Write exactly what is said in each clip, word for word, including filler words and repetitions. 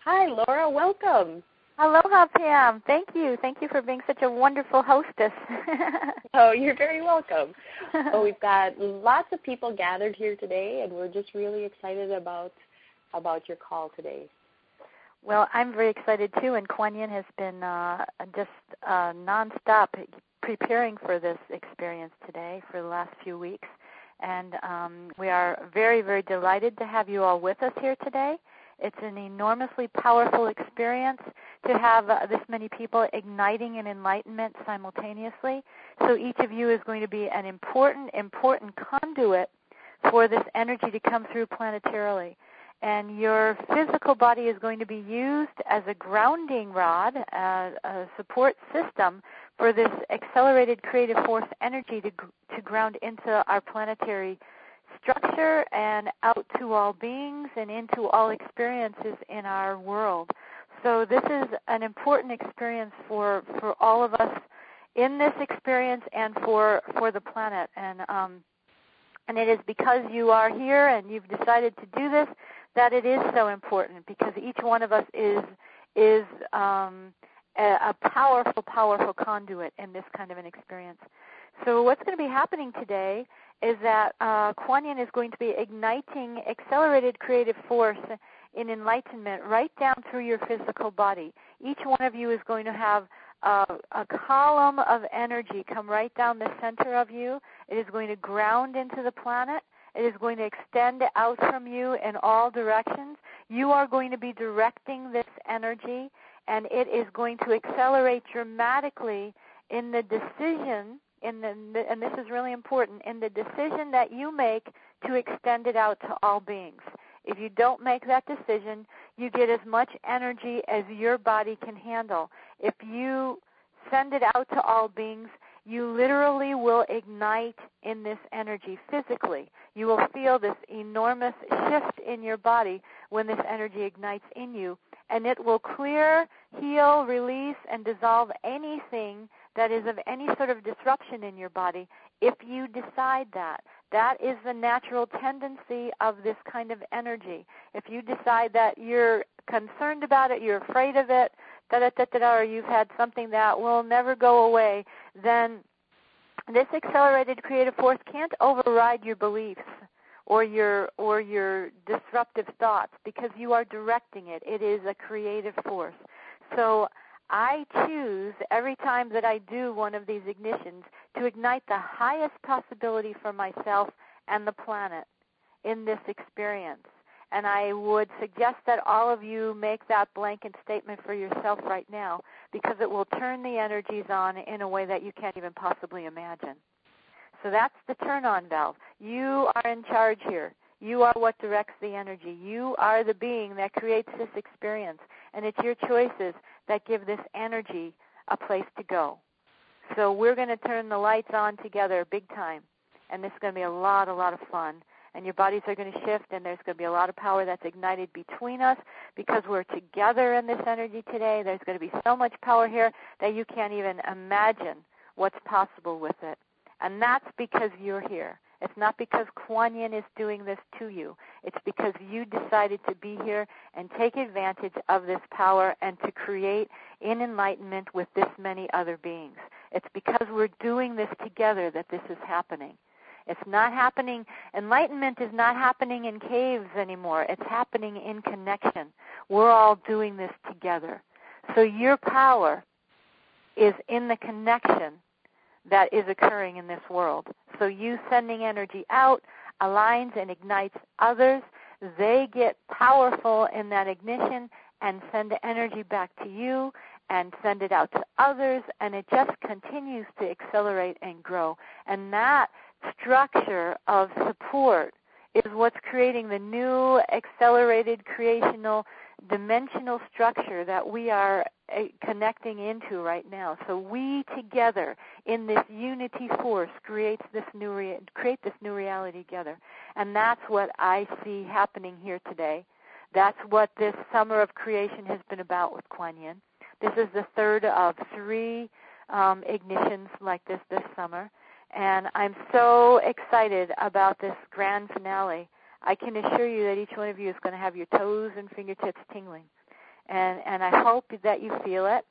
Hi, Laura. Welcome. Aloha, Pam. Thank you. Thank you for being such a wonderful hostess. Oh, you're very welcome. Well, we've got lots of people gathered here today, and we're just really excited about about your call today. Well, I'm very excited, too, and Kuan Yin has been uh, just uh, nonstop preparing for this experience today for the last few weeks. And um, we are very, very delighted to have you all with us here today. It's an enormously powerful experience to have uh, this many people igniting in enlightenment simultaneously. So each of you is going to be an important, important conduit for this energy to come through planetarily. And your physical body is going to be used as a grounding rod, uh, a support system for this accelerated creative force energy to, to ground into our planetary structure and out to all beings and into all experiences in our world. So this is an important experience for, for all of us in this experience and for, for the planet. And um, and it is because you are here and you've decided to do this that it is so important, because each one of us is is um, a, a powerful, powerful conduit in this kind of an experience. So what's going to be happening today is that uh, Kuan Yin is going to be igniting accelerated creative force in enlightenment right down through your physical body. Each one of you is going to have uh, a column of energy come right down the center of you. It is going to ground into the planet. It is going to extend out from you in all directions. You are going to be directing this energy, and it is going to accelerate dramatically in the decision, in the, and this is really important, in the decision that you make to extend it out to all beings. If you don't make that decision, you get as much energy as your body can handle. If you send it out to all beings, you literally will ignite in this energy physically. You will feel this enormous shift in your body when this energy ignites in you, and it will clear, heal, release, and dissolve anything that is of any sort of disruption in your body if you decide that. That is the natural tendency of this kind of energy. If you decide that you're concerned about it, you're afraid of it, da-da-da-da-da, or you've had something that will never go away, then this accelerated creative force can't override your beliefs or your or your disruptive thoughts, because you are directing it. It is a creative force. So I choose every time that I do one of these ignitions to ignite the highest possibility for myself and the planet in this experience. And I would suggest that all of you make that blanket statement for yourself right now, because it will turn the energies on in a way that you can't even possibly imagine. So that's the turn-on valve. You are in charge here. You are what directs the energy. You are the being that creates this experience, and it's your choices that give this energy a place to go. So we're going to turn the lights on together big time, and this is going to be a lot, a lot of fun. And your bodies are going to shift, and there's going to be a lot of power that's ignited between us because we're together in this energy today. There's going to be so much power here that you can't even imagine what's possible with it. And that's because you're here. It's not because Kuan Yin is doing this to you. It's because you decided to be here and take advantage of this power and to create in enlightenment with this many other beings. It's because we're doing this together that this is happening. It's not happening, enlightenment is not happening in caves anymore. It's happening in connection. We're all doing this together. So your power is in the connection that is occurring in this world. So you sending energy out aligns and ignites others. They get powerful in that ignition and send the energy back to you and send it out to others, and it just continues to accelerate and grow. And that structure of support is what's creating the new accelerated creational dimensional structure that we are uh, connecting into right now. So we together in this unity force creates this new rea- create this new reality together. And that's what I see happening here today. That's what this summer of creation has been about with Kuan Yin. This is the third of three um, ignitions like this this summer. And I'm so excited about this grand finale. I can assure you that each one of you is going to have your toes and fingertips tingling. And, and I hope that you feel it.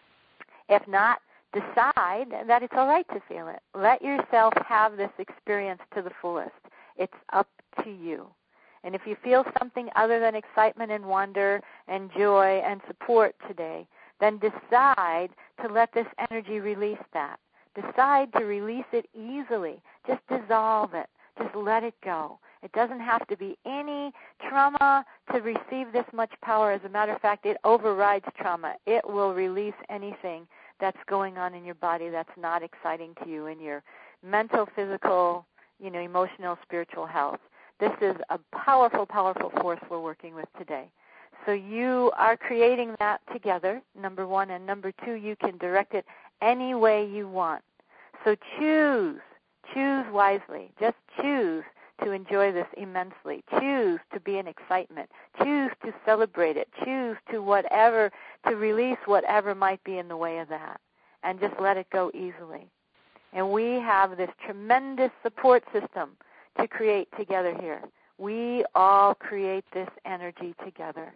If not, decide that it's all right to feel it. Let yourself have this experience to the fullest. It's up to you. And if you feel something other than excitement and wonder and joy and support today, then decide to let this energy release that. Decide to release it easily. Just dissolve it. Just let it go. It doesn't have to be any trauma to receive this much power. As a matter of fact, it overrides trauma. It will release anything that's going on in your body that's not exciting to you in your mental, physical, you know, emotional, spiritual health. This is a powerful, powerful force we're working with today. So you are creating that together, number one, and number two, you can direct it any way you want. So choose, choose wisely. Just choose to enjoy this immensely. Choose to be in excitement. Choose to celebrate it. Choose to whatever, to release whatever might be in the way of that. And just let it go easily. And we have this tremendous support system to create together here. We all create this energy together.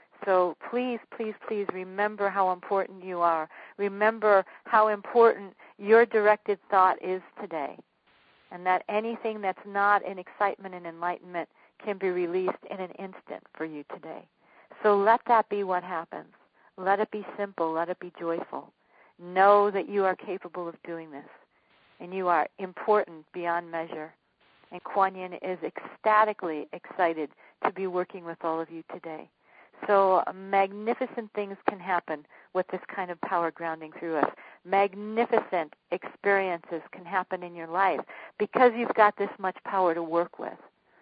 So please, please, please remember how important you are. Remember how important your directed thought is today. And that anything that's not in excitement and enlightenment can be released in an instant for you today. So let that be what happens. Let it be simple. Let it be joyful. Know that you are capable of doing this. And you are important beyond measure. And Kuan Yin is ecstatically excited to be working with all of you today. So magnificent things can happen with this kind of power grounding through us. Magnificent experiences can happen in your life because you've got this much power to work with.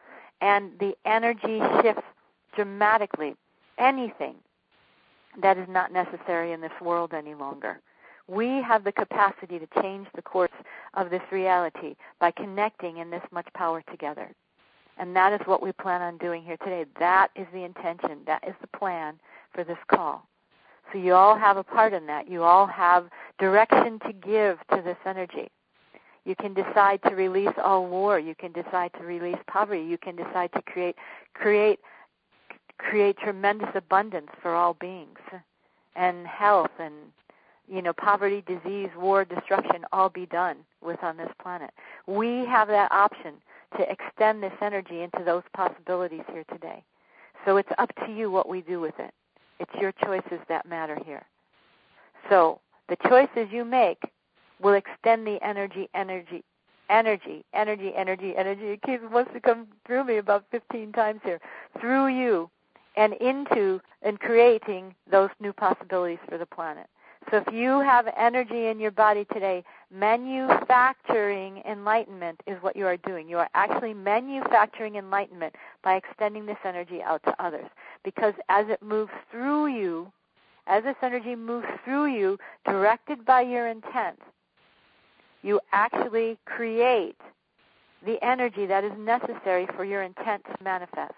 And the energy shifts dramatically. Anything that is not necessary in this world any longer. We have the capacity to change the course of this reality by connecting in this much power together. And that is what we plan on doing here today. That is the intention. That is the plan for this call. So you all have a part in that. You all have direction to give to this energy. You can decide to release all war. You can decide to release poverty. You can decide to create create create tremendous abundance for all beings, and health and, you know, poverty, disease, war, destruction, all be done with on this planet. We have that option to extend this energy into those possibilities here today. So it's up to you what we do with it. It's your choices that matter here. So the choices you make will extend the energy, energy, energy, energy, energy, energy. It keeps, wants to come through me about fifteen times here, through you and into and creating those new possibilities for the planet. So if you have energy in your body today, manufacturing enlightenment is what you are doing. You are actually manufacturing enlightenment by extending this energy out to others. Because as it moves through you, as this energy moves through you, directed by your intent, you actually create the energy that is necessary for your intent to manifest.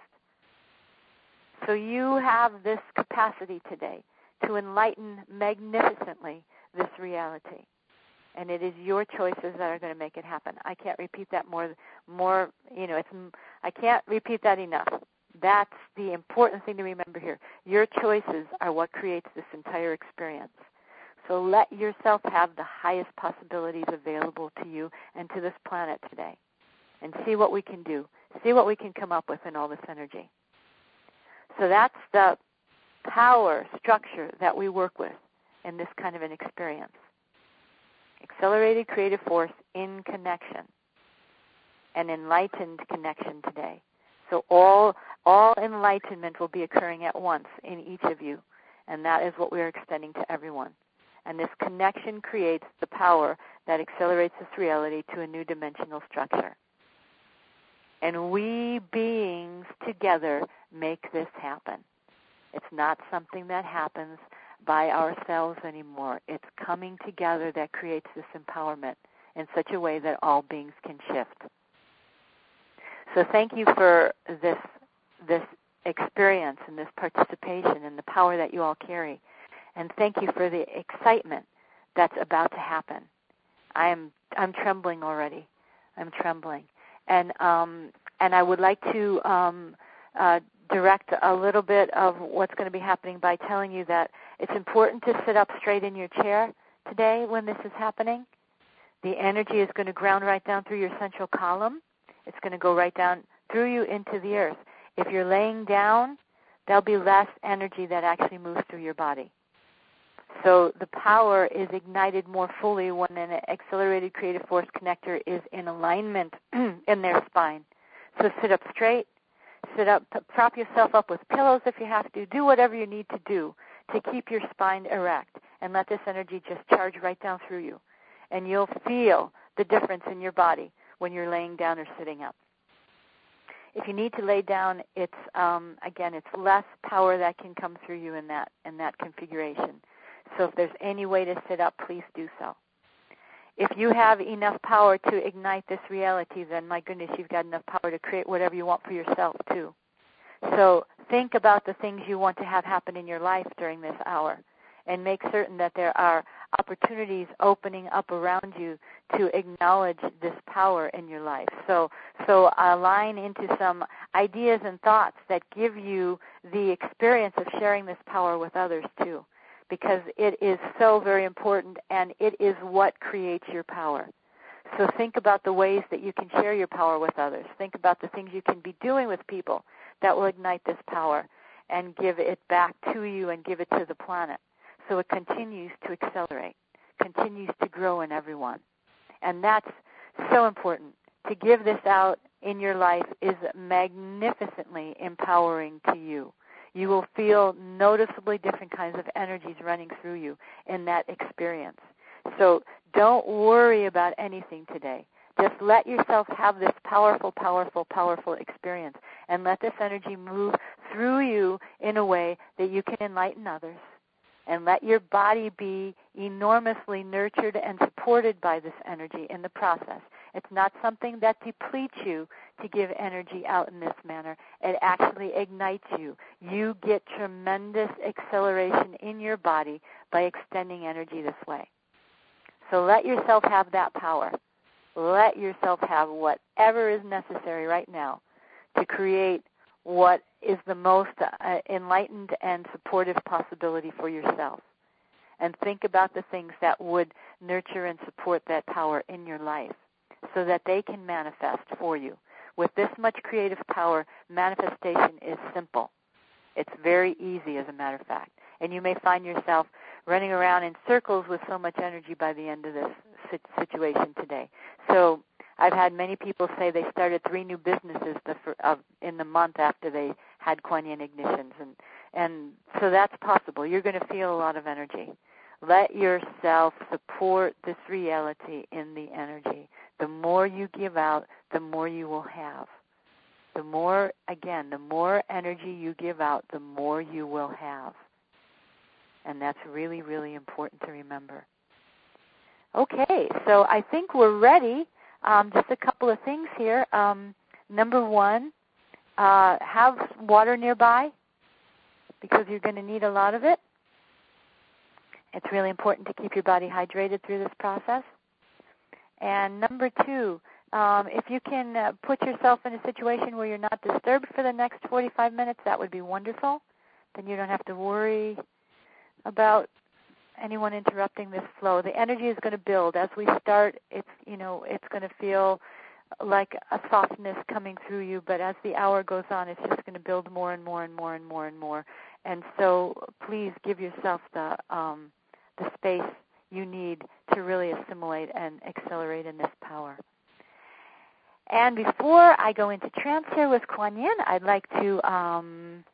So you have this capacity today to enlighten magnificently this reality. And it is your choices that are going to make it happen. I can't repeat that more, more, you know, it's, I can't repeat that enough. That's the important thing to remember here. Your choices are what creates this entire experience. So let yourself have the highest possibilities available to you and to this planet today. And see what we can do. See what we can come up with in all this energy. So that's the power structure that we work with in this kind of an experience. Accelerated creative force in connection, an enlightened connection today. So all all enlightenment will be occurring at once in each of you, and that is what we are extending to everyone. And this connection creates the power that accelerates this reality to a new dimensional structure. And we beings together make this happen. It's not something that happens by ourselves anymore. It's coming together that creates this empowerment in such a way that all beings can shift. So thank you for this this experience and this participation and the power that you all carry. And thank you for the excitement that's about to happen. I am I'm trembling already. I'm trembling. And um, and I would like to um, uh, direct a little bit of what's going to be happening by telling you that it's important to sit up straight in your chair today when this is happening. The energy is going to ground right down through your central column. It's going to go right down through you into the earth. If you're laying down, there'll be less energy that actually moves through your body. So the power is ignited more fully when an accelerated creative force connector is in alignment in their spine. So sit up straight, sit up, prop yourself up with pillows if you have to. Do whatever you need to do to keep your spine erect and let this energy just charge right down through you. And you'll feel the difference in your body when you're laying down or sitting up. If you need to lay down, it's um, again, it's less power that can come through you in that in that configuration. So if there's any way to sit up, please do so. If you have enough power to ignite this reality, then my goodness, you've got enough power to create whatever you want for yourself too. So think about the things you want to have happen in your life during this hour, and make certain that there are opportunities opening up around you to acknowledge this power in your life. So so align into some ideas and thoughts that give you the experience of sharing this power with others too, because it is so very important, and it is what creates your power. So think about the ways that you can share your power with others. Think about the things you can be doing with people that will ignite this power and give it back to you and give it to the planet. So it continues to accelerate, continues to grow in everyone. And that's so important. To give this out in your life is magnificently empowering to you. You will feel noticeably different kinds of energies running through you in that experience. So don't worry about anything today. Just let yourself have this powerful, powerful, powerful experience, and let this energy move through you in a way that you can enlighten others. And let your body be enormously nurtured and supported by this energy in the process. It's not something that depletes you to give energy out in this manner. It actually ignites you. You get tremendous acceleration in your body by extending energy this way. So let yourself have that power. Let yourself have whatever is necessary right now to create what is the most uh, enlightened and supportive possibility for yourself. And think about the things that would nurture and support that power in your life so that they can manifest for you. With this much creative power, manifestation is simple. It's very easy, as a matter of fact. And you may find yourself running around in circles with so much energy by the end of this situation today. So I've had many people say they started three new businesses the, uh, in the month after they had Kuan Yin ignitions, and and so that's possible. You're going to feel a lot of energy. Let yourself support this reality in the energy. The more you give out, the more you will have. The more, again, the more energy you give out, the more you will have. And that's really, really important to remember. Okay, so I think we're ready. Um, just a couple of things here. Um, number one, uh, have water nearby because you're going to need a lot of it. It's really important to keep your body hydrated through this process. And number two, um, if you can uh, put yourself in a situation where you're not disturbed for the next forty-five minutes, that would be wonderful. Then you don't have to worry about anyone interrupting this flow. The energy is going to build as we start. It's you know it's going to feel like a softness coming through you, but as the hour goes on, it's just going to build more and more and more and more and more. And so, please give yourself the um, the space you need to really assimilate and accelerate in this power. And before I go into trance here with Kuan Yin, I'd like to um,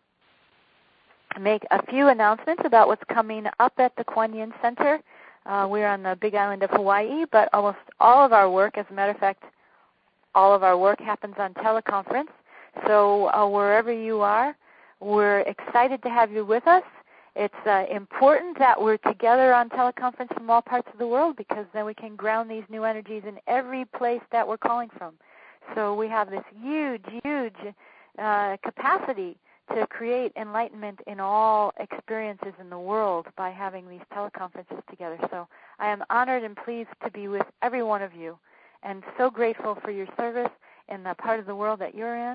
make a few announcements about what's coming up at the Kuan Yin Center. Uh, we're on the Big Island of Hawaii, but almost all of our work, as a matter of fact, all of our work happens on teleconference. So uh, wherever you are, we're excited to have you with us. It's uh, important that we're together on teleconference from all parts of the world because then we can ground these new energies in every place that we're calling from. So we have this huge, huge uh, capacity to create enlightenment in all experiences in the world by having these teleconferences together. So I am honored and pleased to be with every one of you and so grateful for your service in the part of the world that you're in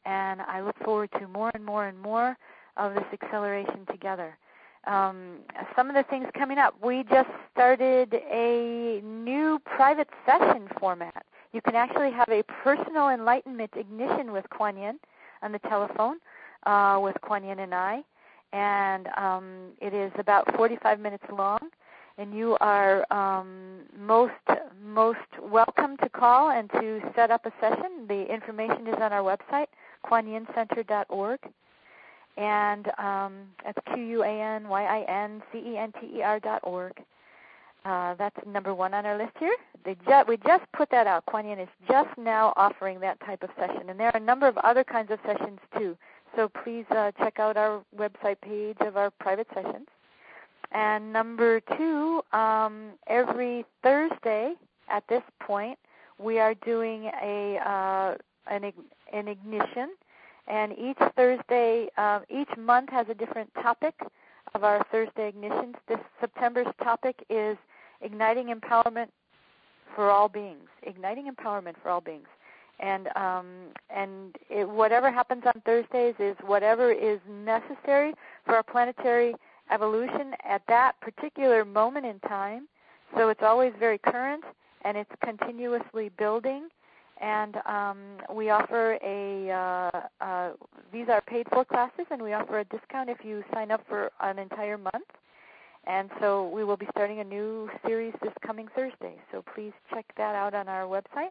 and I look forward to more and more and more of this acceleration together. Um, some of the things coming up, we just started a new private session format. You can actually have a personal enlightenment ignition with Kuan Yin on the telephone uh, with Kuan Yin and I, and um, it is about forty-five minutes long, and you are um, most most welcome to call and to set up a session. The information is on our website, kuan yin center dot org, and um, that's Q U A N Y I N C E N T E R dot org. Uh, that's number one on our list here. They ju- we just put that out. Kuan Yin is just now offering that type of session, and there are a number of other kinds of sessions too. So please uh, check out our website page of our private sessions. And number two, um, every Thursday at this point, we are doing a uh, an, an ignition, and each Thursday, uh, each month has a different topic of our Thursday ignitions. This September's topic is igniting empowerment for all beings. Igniting empowerment for all beings. And um, and it, whatever happens on Thursdays is whatever is necessary for our planetary evolution at that particular moment in time. So it's always very current, and it's continuously building. And um, we offer a, uh, uh, these are paid-for classes, and we offer a discount if you sign up for an entire month. And so we will be starting a new series this coming Thursday. So please check that out on our website.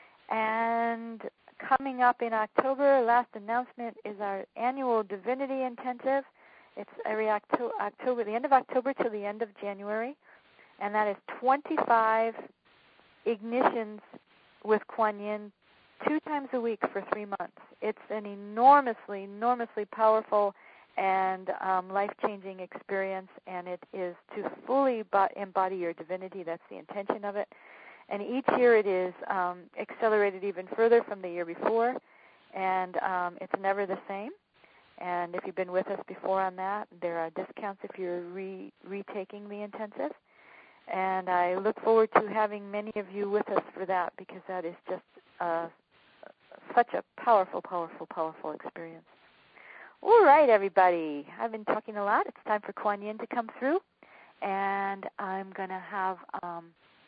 And coming up in October, last announcement is our annual Divinity Intensive. It's every Octo- October, the end of October to the end of January, and that is twenty-five ignitions with Kuan Yin two times a week for three months. It's an enormously, enormously powerful and um, life-changing experience, and it is to fully embody your divinity. That's the intention of it. And each year it is um, accelerated even further from the year before, and um, it's never the same. And if you've been with us before on that, there are discounts if you're re- retaking the intensive. And I look forward to having many of you with us for that, because that is just uh, such a powerful, powerful, powerful experience. All right, everybody. I've been talking a lot. It's time for Kuan Yin to come through. And I'm going to have... Um,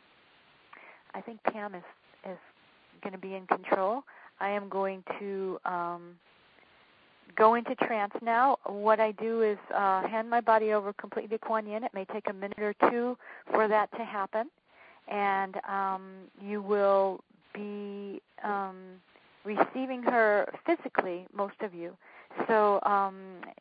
I think Pam is, is going to be in control. I am going to um, go into trance now. What I do is uh, hand my body over completely to Kuan Yin. It may take a minute or two for that to happen. And um, you will be um, receiving her physically, most of you. So um,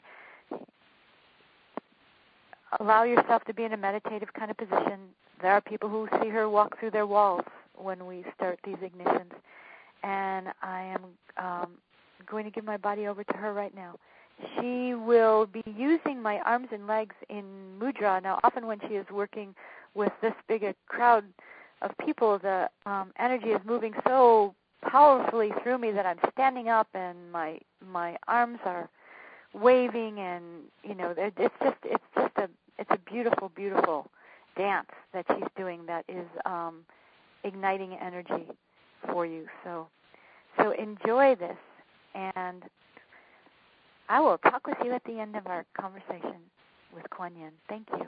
allow yourself to be in a meditative kind of position. There are people who see her walk through their walls when we start these ignitions. And I am um, going to give my body over to her right now. She will be using my arms and legs in mudra. Now, often when she is working with this big a crowd of people, the um, energy is moving so powerfully through me that I'm standing up and my my arms are waving, and you know, it's just it's just a it's a beautiful, beautiful dance that she's doing that is um, igniting energy for you. So, so enjoy this, and I will talk with you at the end of our conversation with Kuan Yin. Thank you.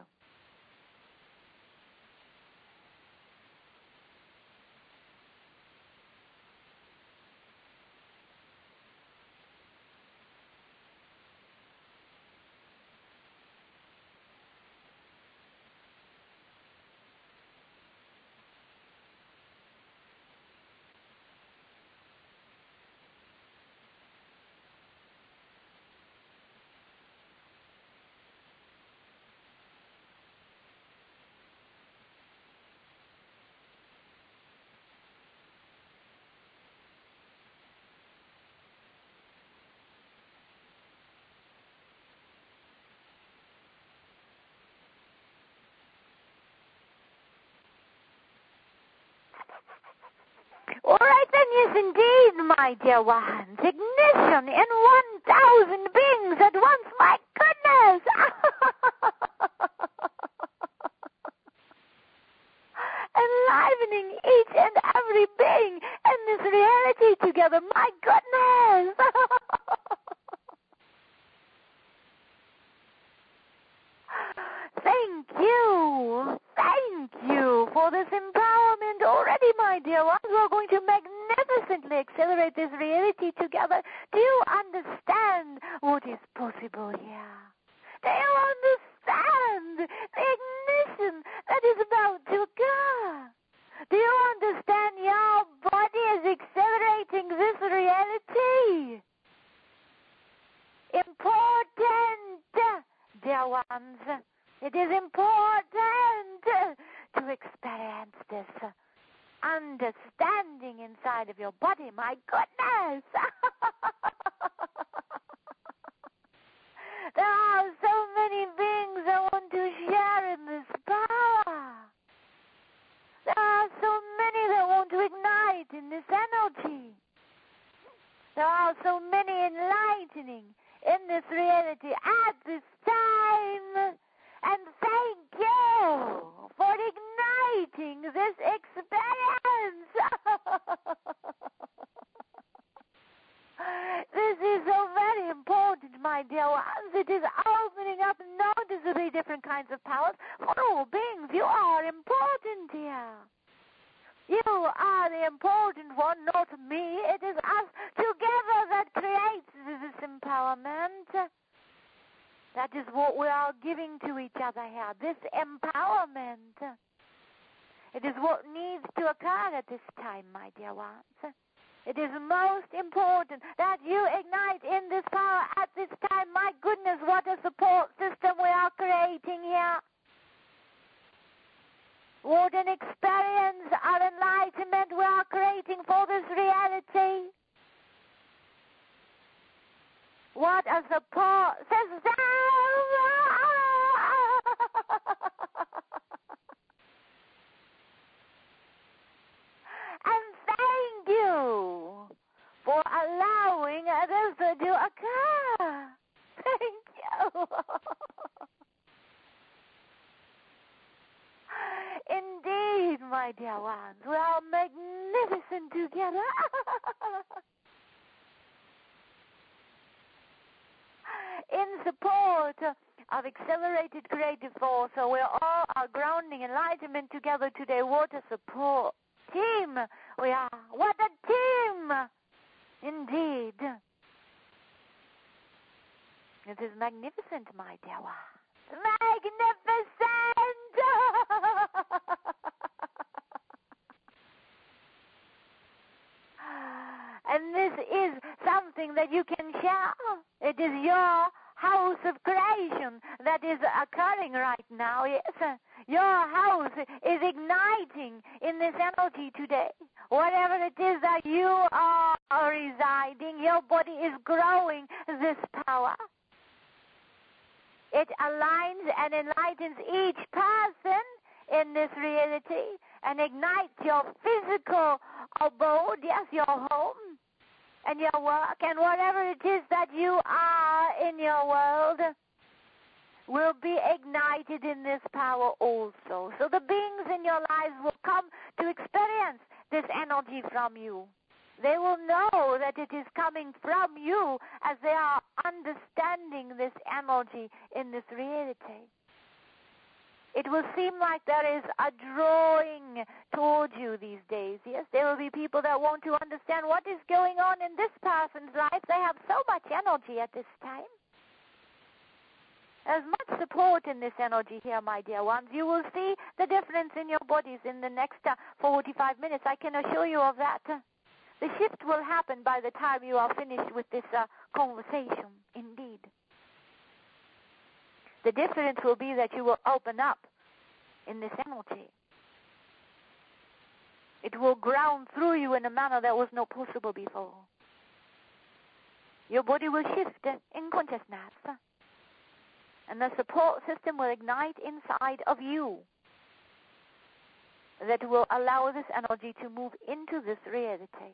All right, then, yes, indeed, my dear ones. Ignition in one thousand beings at once. My goodness! Enlivening each and every being in this reality together. My goodness! for this empowerment already, my dear ones. We're going to magnificently accelerate this reality together. Do you understand what is possible here? Do you understand the ignition that is about to occur? Do you understand your body is accelerating this reality? Important, dear ones. It is important to experience this understanding inside of your body. My goodness! There are so many beings that want to share in this power. There are so many that want to ignite in this energy. There are so many enlightening in this reality at this time. And thank you for igniting this experience. This is so very important, my dear ones. It is opening up noticeably different kinds of powers for all beings. You are important here. You are the important one, not me. It is us together that creates this empowerment. That is what we are giving to each other here, this empowerment. It is what needs to occur at this time, my dear ones. It is most important that you ignite in this power at this time. My goodness, what a support system we are creating here. What an experience of enlightenment we are creating for this reality. What a support system! And thank you for allowing this to occur. Thank you. Indeed, my dear ones, we are magnificent together. In support of accelerated creative force, so we all are grounding enlightenment together today. What a support team we are. What a team! Indeed. It is magnificent, my dear one. Magnificent! And this is something that you can share. It is your house of creation that is occurring right now. Yes, your house is igniting in this energy today. Whatever it is that you are residing, your body is growing this power. It aligns and enlightens each person in this reality and ignites your physical abode, yes, your home, and your work, and whatever it is that you are in your world will be ignited in this power also. So the beings in your lives will come to experience this energy from you. They will know that it is coming from you as they are understanding this energy in this reality. It will seem like there is a drawing towards you these days. Yes, there will be people that want to understand what is going on in this person's life. They have so much energy at this time. There's much support in this energy here, my dear ones. You will see the difference in your bodies in the next uh, forty-five minutes. I can assure you of that. The shift will happen by the time you are finished with this uh, conversation, indeed. The difference will be that you will open up in this energy. It will ground through you in a manner that was not possible before. Your body will shift in consciousness, and the support system will ignite inside of you that will allow this energy to move into this reality.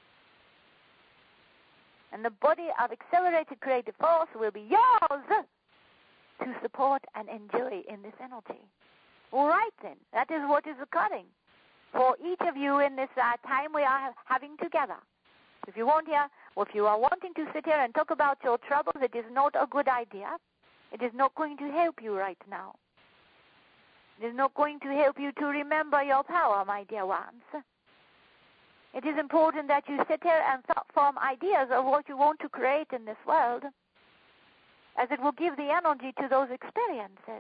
And the body of accelerated creative force will be yours to support and enjoy in this energy. All right, then. That is what is occurring for each of you in this uh, time we are having together. If you want here, or if you are wanting to sit here and talk about your troubles, it is not a good idea. It is not going to help you right now. It is not going to help you to remember your power, my dear ones. It is important that you sit here and form ideas of what you want to create in this world, as it will give the energy to those experiences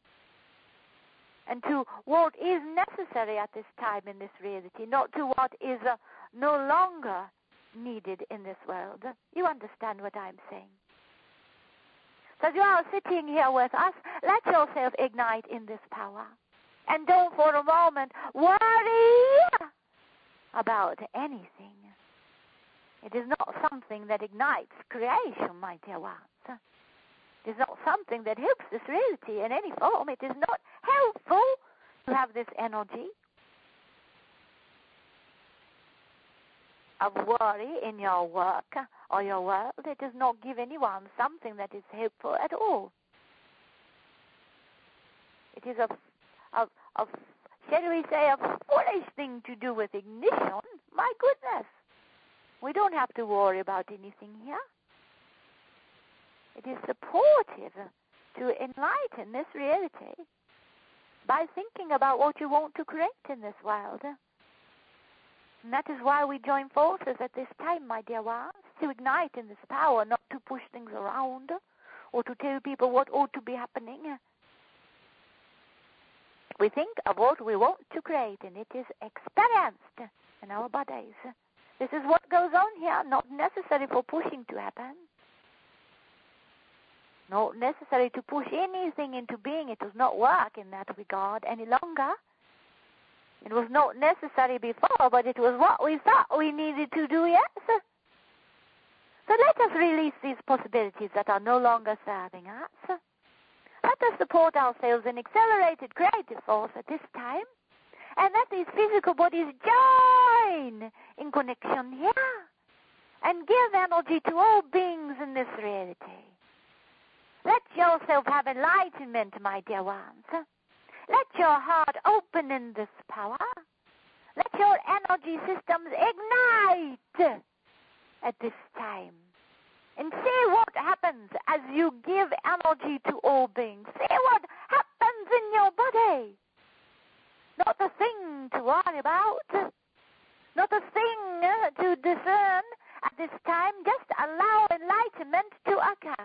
and to what is necessary at this time in this reality, not to what is uh, no longer needed in this world. You understand what I'm saying? So as you are sitting here with us, let yourself ignite in this power. And don't for a moment worry about anything. It is not something that ignites creation, my dear ones. It is not something that helps this reality in any form. It is not helpful to have this energy of worry in your work or your world. It does not give anyone something that is helpful at all. It is a, a, a shall we say, a foolish thing to do with ignition. My goodness. We don't have to worry about anything here. It is supportive to enlighten this reality by thinking about what you want to create in this world. And that is why we join forces at this time, my dear ones, to ignite in this power, not to push things around or to tell people what ought to be happening. We think of what we want to create, and it is experienced in our bodies. This is what goes on here, not necessary for pushing to happen. Not necessary to push anything into being. It does not work in that regard any longer. It was not necessary before, but it was what we thought we needed to do, yes? So let us release these possibilities that are no longer serving us. Let us support ourselves in accelerated creative force at this time, and let these physical bodies join in connection here and give energy to all beings in this reality. Let yourself have enlightenment, my dear ones. Let your heart open in this power. Let your energy systems ignite at this time. And see what happens as you give energy to all beings. See what happens in your body. Not a thing to worry about. Not a thing to discern at this time. Just allow enlightenment to occur.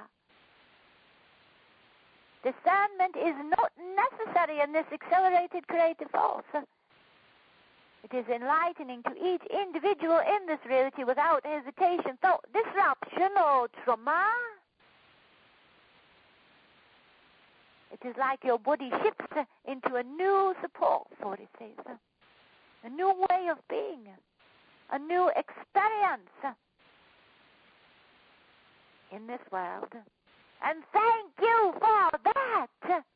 Discernment is not necessary in this accelerated creative force. It is enlightening to each individual in this reality without hesitation, thought, disruption, or trauma. It is like your body shifts into a new support for it, says. A new way of being. A new experience in this world. And thank you for that.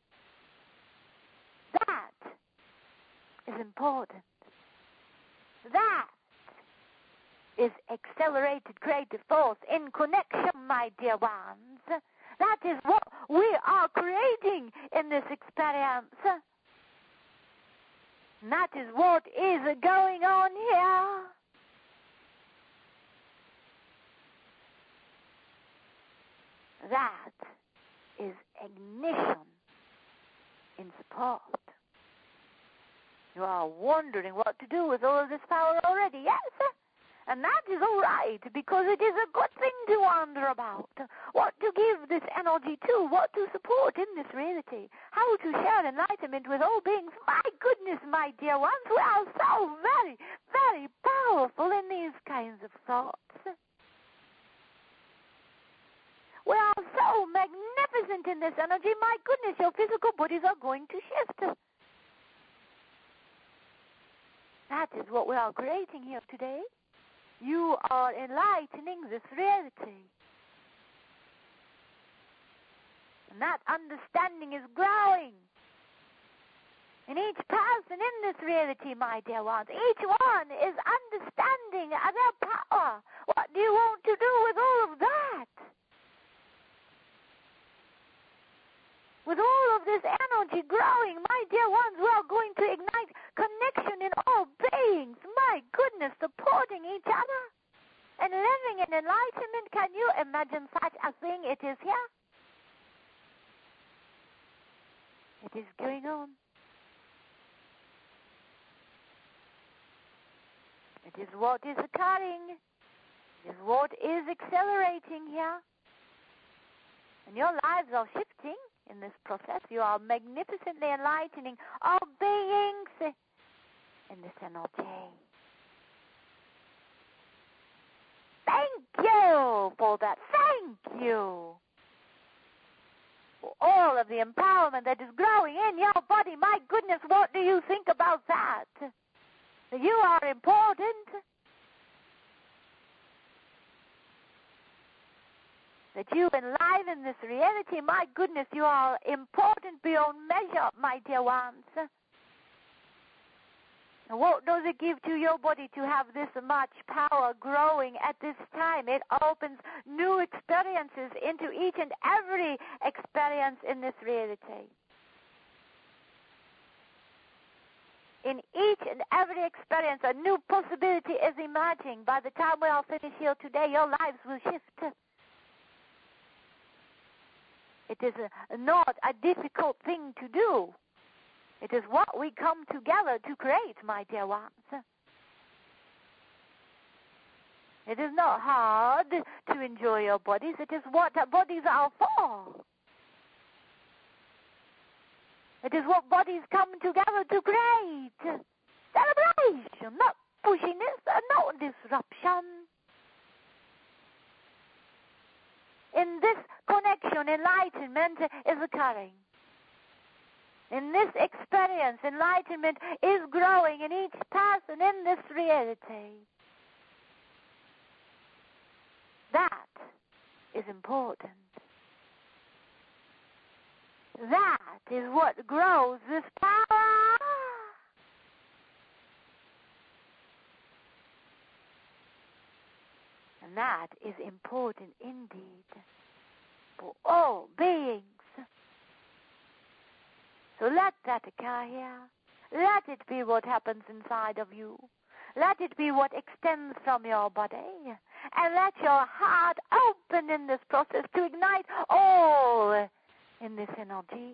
That is important. That is accelerated creative force in connection, my dear ones. That is what we are creating in this experience. And that is what is going on here. That is ignition in support. You are wondering what to do with all of this power already, yes? And that is all right, because it is a good thing to wonder about. What to give this energy to, what to support in this reality, how to share enlightenment with all beings. My goodness, my dear ones, we are so very, very powerful in these kinds of thoughts. We are so magnificent in this energy. My goodness, your physical bodies are going to shift. That is what we are creating here today. You are enlightening this reality. And that understanding is growing. And each person in this reality, my dear ones, each one is understanding their power. What do you want to do with all of that? With all of this energy growing, my dear ones, we are going to ignite connection in all beings. My goodness, supporting each other and living in enlightenment. Can you imagine such a thing? It is here. It is going on. It is what is occurring. It is what is accelerating here. And your lives are shifting in this process. You are magnificently enlightening all beings in this energy. Thank you for that. Thank you for all of the empowerment that is growing in your body. My goodness, what do you think about that? You are important. That you enliven this reality. My goodness, you are important beyond measure, my dear ones. And what does it give to your body to have this much power growing at this time? It opens new experiences into each and every experience in this reality. In each and every experience, a new possibility is emerging. By the time we are finished here today, your lives will shift. It is a, not a difficult thing to do. It is what we come together to create, my dear ones. It is not hard to enjoy your bodies. It is what our bodies are for. It is what bodies come together to create. Celebration, not pushiness, not disruption. In this connection, enlightenment is occurring. In this experience, enlightenment is growing in each person in this reality. That is important. That is what grows this power. And that is important indeed for all beings. So let that occur here. Let it be what happens inside of you. Let it be what extends from your body. And let your heart open in this process to ignite all in this energy.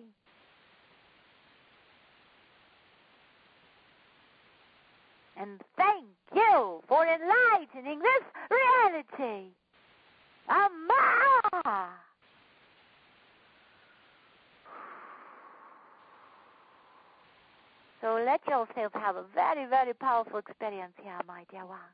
And thank you for enlightening this reality. Amma! So let yourself have a very, very powerful experience here, my dear ones.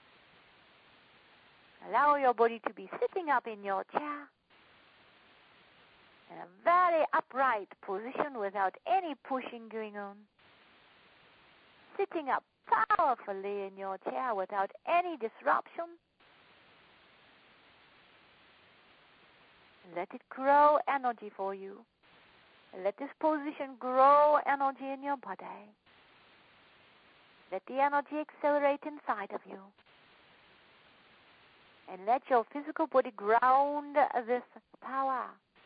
Allow your body to be sitting up in your chair in a very upright position without any pushing going on. Sitting up powerfully in your chair without any disruption. Let it grow energy for you. Let this position grow energy in your body. Let the energy accelerate inside of you. And let your physical body ground this power.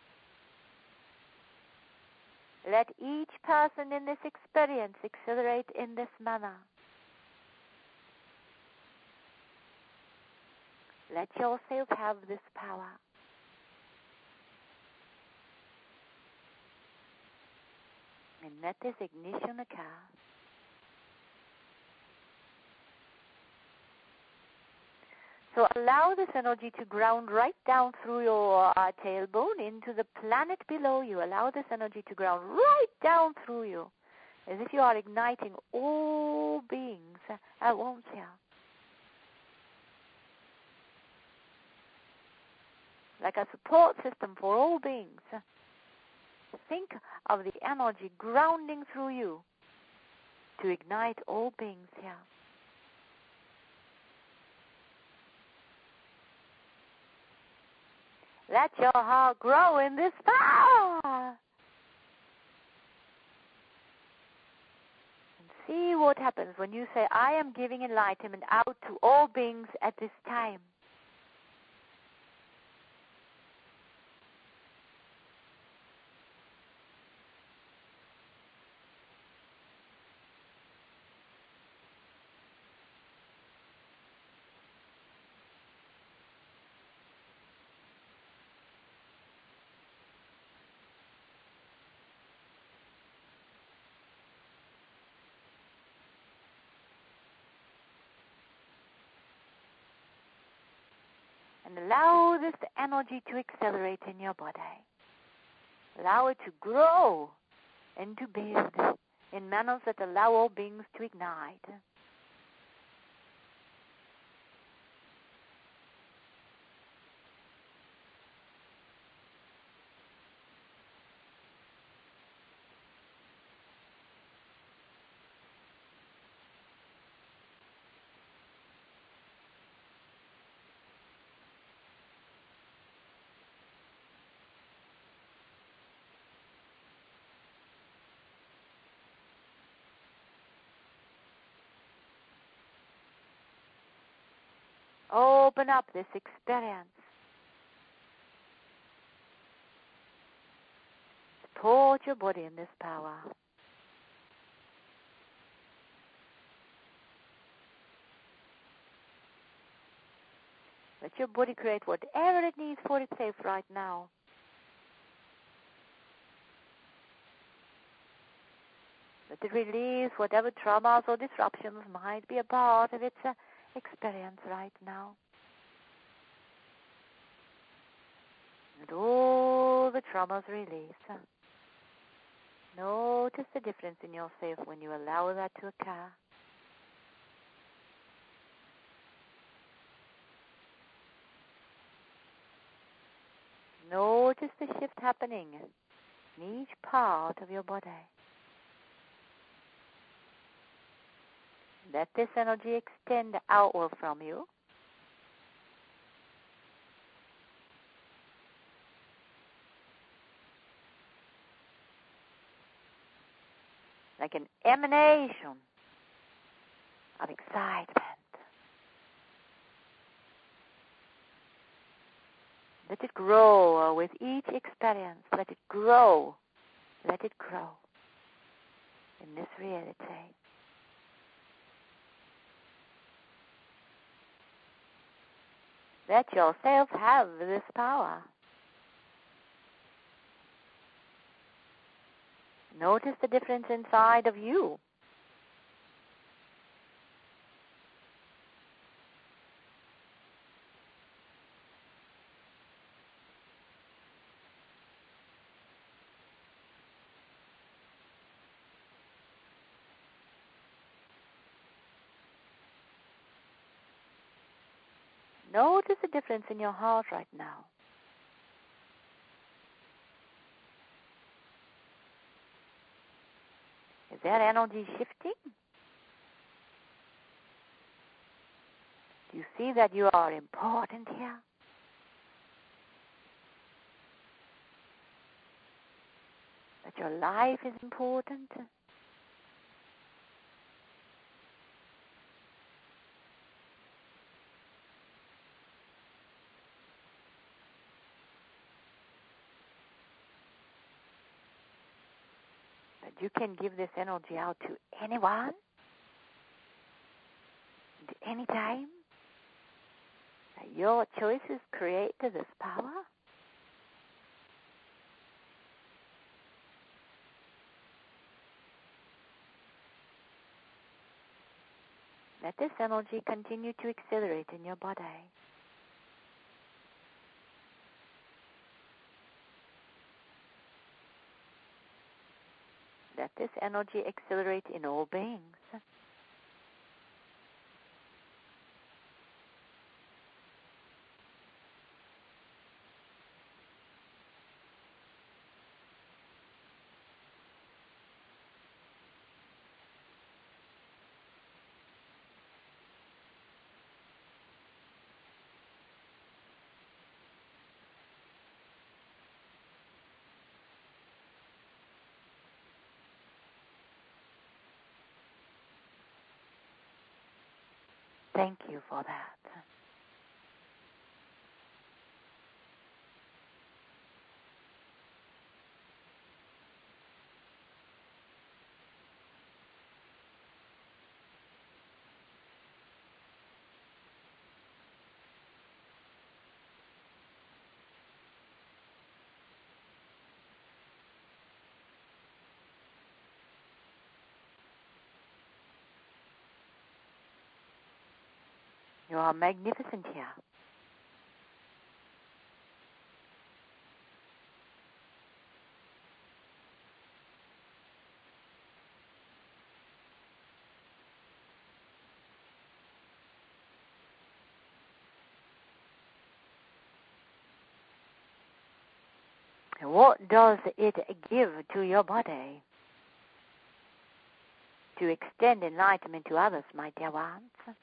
Let each person in this experience accelerate in this manner. Let yourself have this power. And let this ignition occur. So allow this energy to ground right down through your uh, tailbone into the planet below you. Allow this energy to ground right down through you, as if you are igniting all beings at once here. Like a support system for all beings. Think of the energy grounding through you to ignite all beings here. Let your heart grow in this power. And see what happens when you say, I am giving enlightenment out to all beings at this time. And allow this energy to accelerate in your body. Allow it to grow and to build in manners that allow all beings to ignite. Open up this experience. Support your body in this power. Let your body create whatever it needs for itself right now. Let it release whatever traumas or disruptions might be a part of its uh, experience right now. And all the traumas release. Notice the difference in yourself when you allow that to occur. Notice the shift happening in each part of your body. Let this energy extend outward from you. Like an emanation of excitement. Let it grow with each experience. Let it grow. Let it grow in this reality. Let yourself have this power. Notice the difference inside of you. Notice the difference in your heart right now. Is that energy shifting? Do you see that you are important here? That your life is important? You can give this energy out to anyone, at any time. That your choices create this power. Let this energy continue to accelerate in your body. Let this energy accelerate in all beings. Thank you for that. You are magnificent here. what does it give to your body to extend enlightenment to others, my dear ones?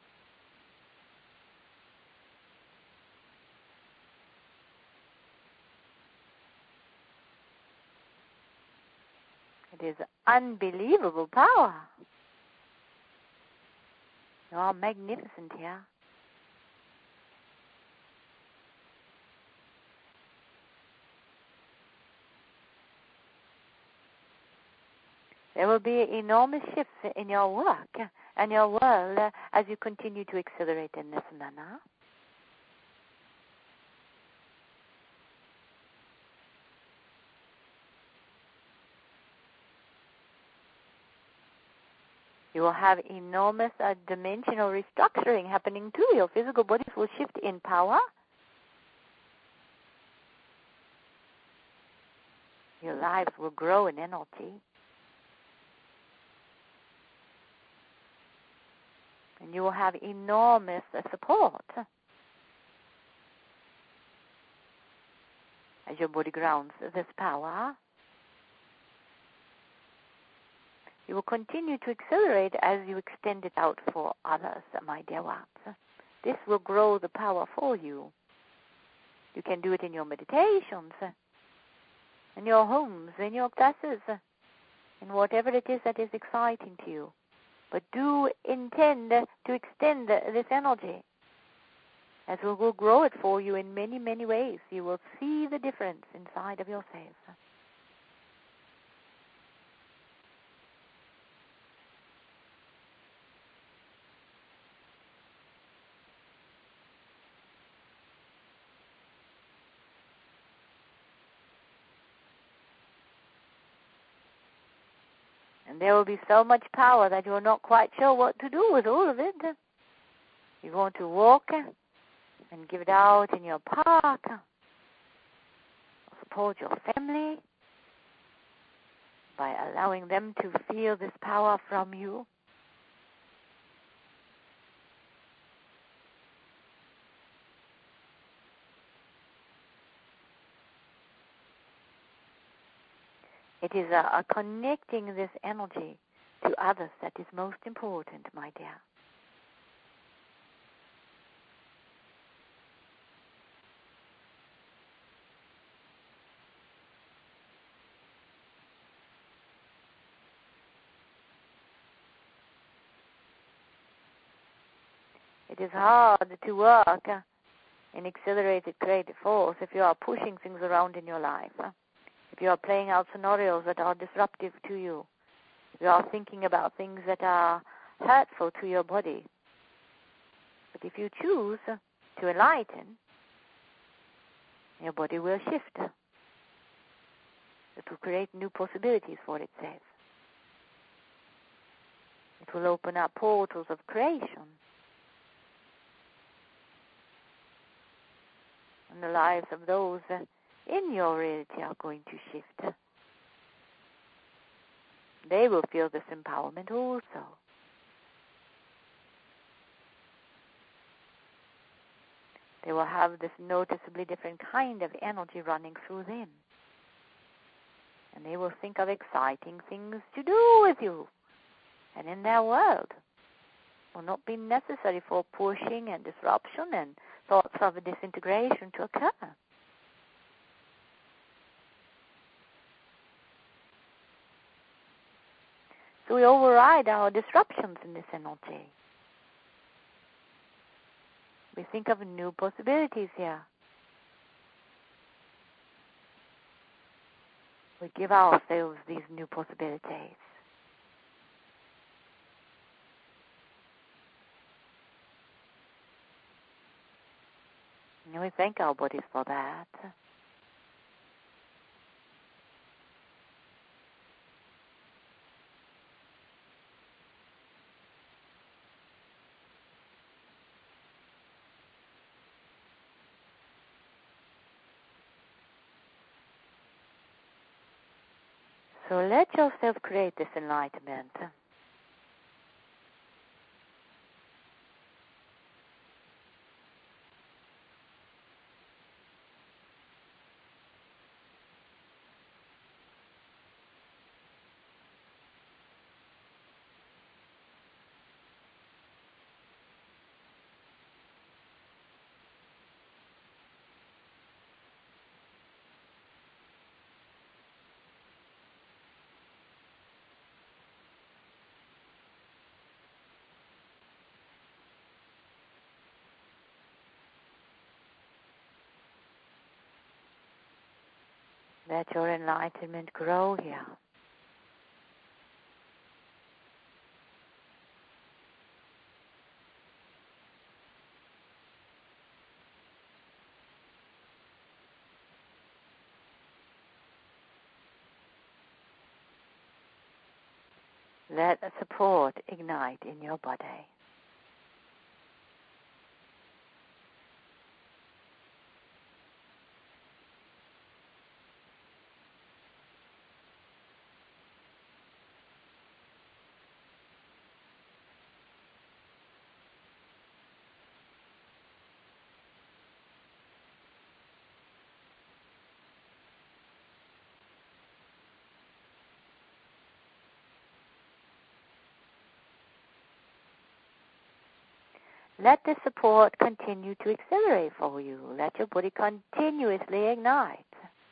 It is unbelievable power. You are magnificent here. There will be enormous shifts in your work and your world uh, as you continue to accelerate in this manner. You will have enormous uh, dimensional restructuring happening too. Your physical bodies will shift in power. Your lives will grow in energy. And you will have enormous uh, support as your body grounds this power. You will continue to accelerate as you extend it out for others, my dear ones. This will grow the power for you. You can do it in your meditations, in your homes, in your classes, in whatever it is that is exciting to you. But do intend to extend this energy, as we will grow it for you in many, many ways. You will see the difference inside of yourself. And there will be so much power that you're not quite sure what to do with all of it. You want to walk and give it out in your park, support your family by allowing them to feel this power from you. It is a, a connecting this energy to others that is most important, my dear. It is hard to work in accelerated creative force if you are pushing things around in your life. If you are playing out scenarios that are disruptive to you, if you are thinking about things that are hurtful to your body. But if you choose to enlighten, your body will shift. It will create new possibilities for itself. It will open up portals of creation. And the lives of those in your reality are going to shift. They will feel this empowerment also. They will have this noticeably different kind of energy running through them. And they will think of exciting things to do with you and in their world. It will not be necessary for pushing and disruption and thoughts of disintegration to occur. So we override our disruptions in this energy. We think of new possibilities here. We give ourselves these new possibilities. And we thank our bodies for that. So let yourself create this enlightenment. Let your enlightenment grow here. Let support ignite in your body. Let the support continue to accelerate for you. Let your body continuously ignite.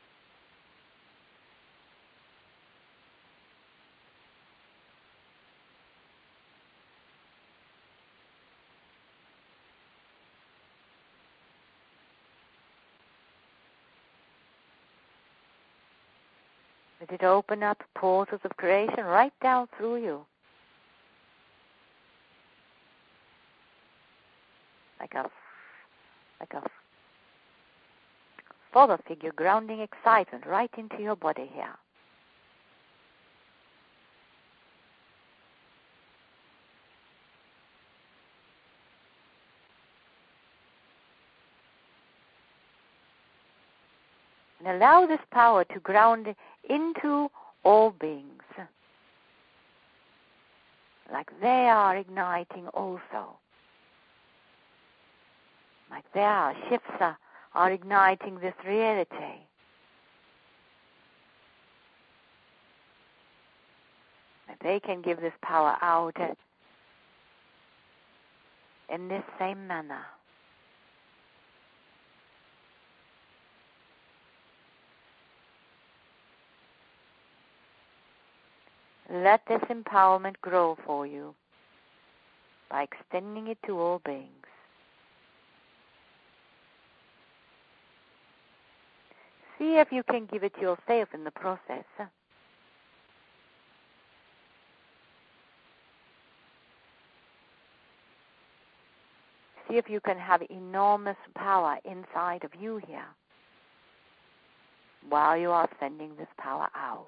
Let it open up portals of creation right down through you. Like a, like a father figure grounding excitement right into your body here. And allow this power to ground into all beings. Like they are igniting also. Like their shifts are, are igniting this reality. That they can give this power out in this same manner. Let this empowerment grow for you by extending it to all beings. See if you can give it yourself in the process. See if you can have enormous power inside of you here while you are sending this power out.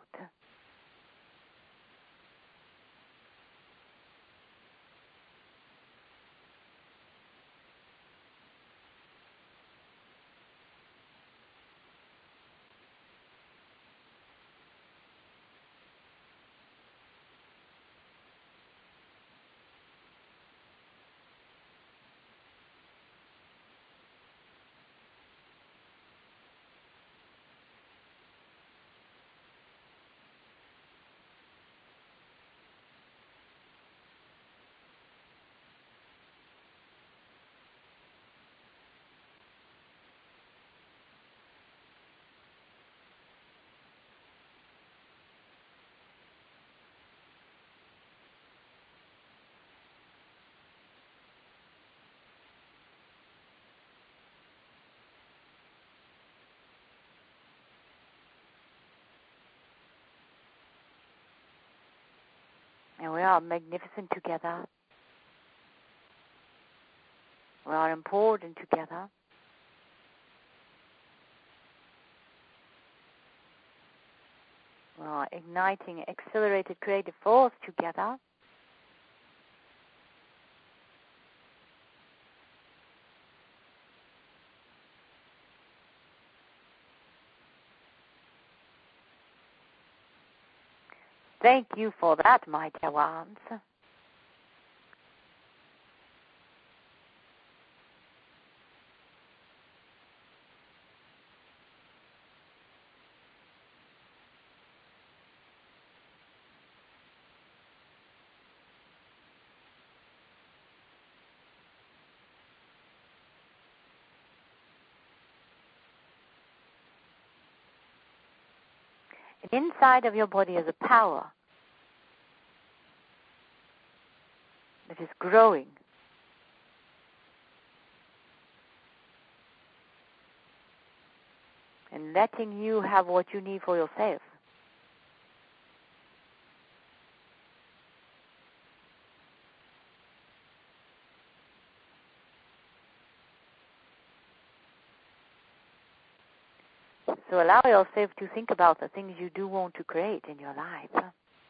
And we are magnificent together. We are important together. We are igniting accelerated creative force together. Thank you for that, my dear ones. And inside of your body is a power that is growing. and letting you have what you need for yourself. So allow yourself to think about the things you do want to create in your life.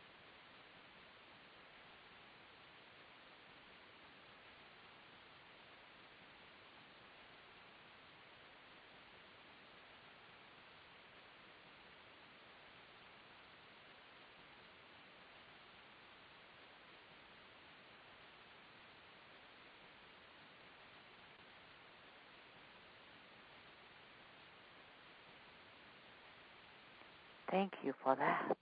Thank you for that.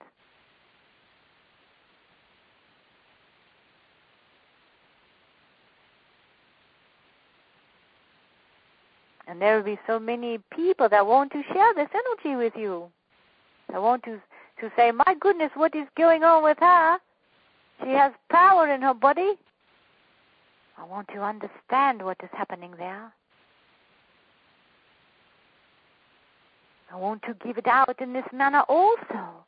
And there will be so many people that want to share this energy with you. That want to, to say, my goodness, what is going on with her? She has power in her body. I want to understand what is happening there. I want to give it out in this manner also.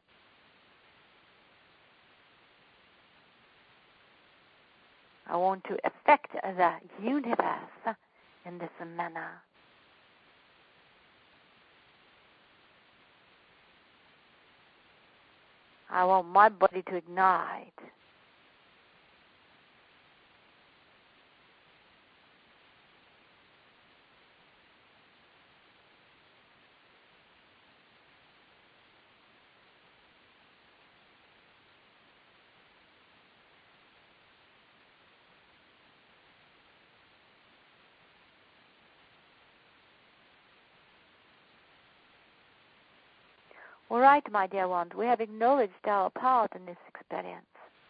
I want to affect the universe in this manner. I want my body to ignite. All right, my dear ones, we have acknowledged our part in this experience.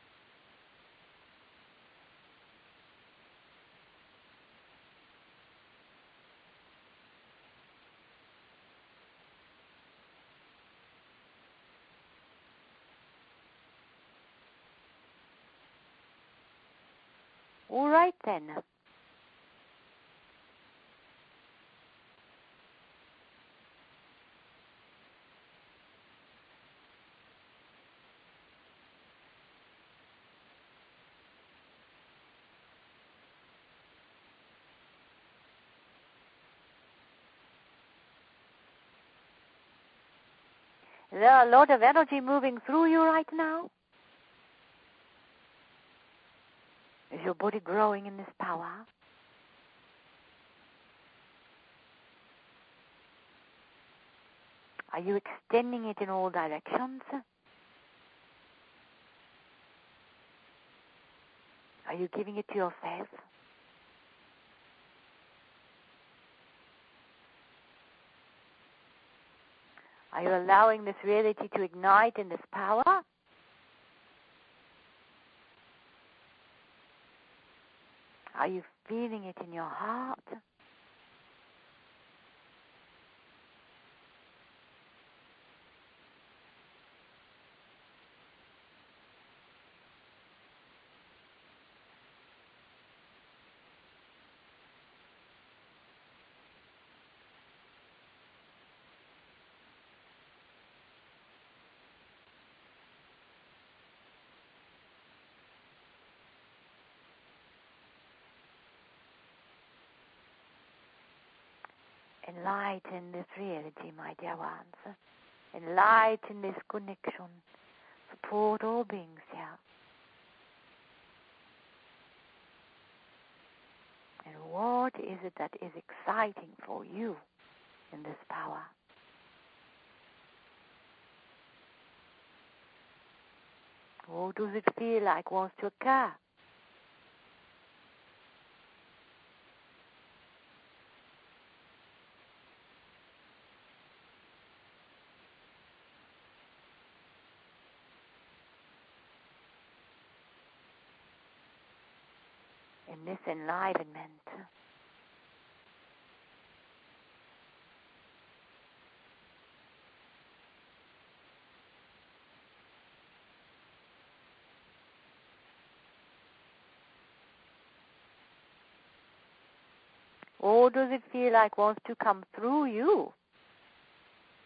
All right, then. Is there a lot of energy moving through you right now? Is your body growing in this power? Are you extending it in all directions? Are you giving it to yourself? Are you allowing this reality to ignite in this power? Are you feeling it in your heart? Enlighten this reality, my dear ones. Enlighten this connection. Support all beings here. And what is it that is exciting for you in this power? What does it feel like wants to occur? In this enlightenment, or does it feel like wants to come through you?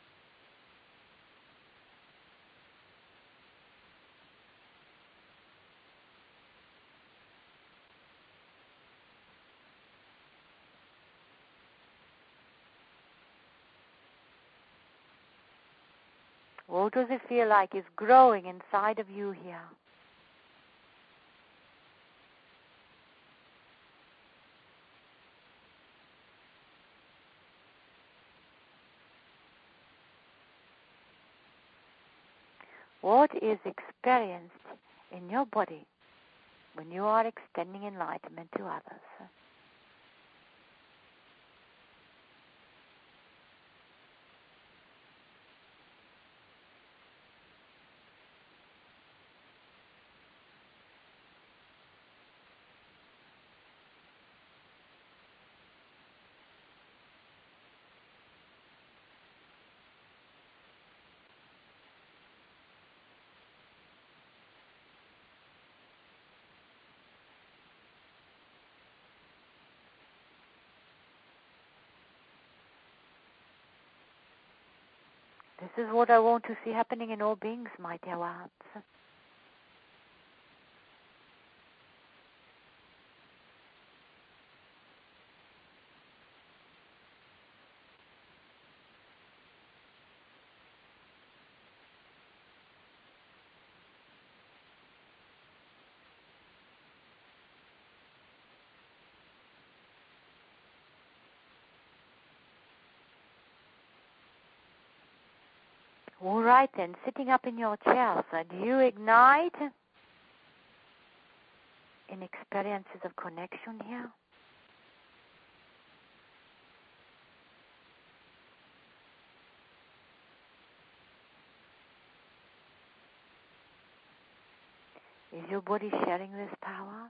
What does it feel like is growing inside of you here? What is experienced in your body when you are extending enlightenment to others? This is what I want to see happening in all beings, my dear ones. All right then, sitting up in your chairs, uh, do you ignite in experiences of connection here? Is your body sharing this power?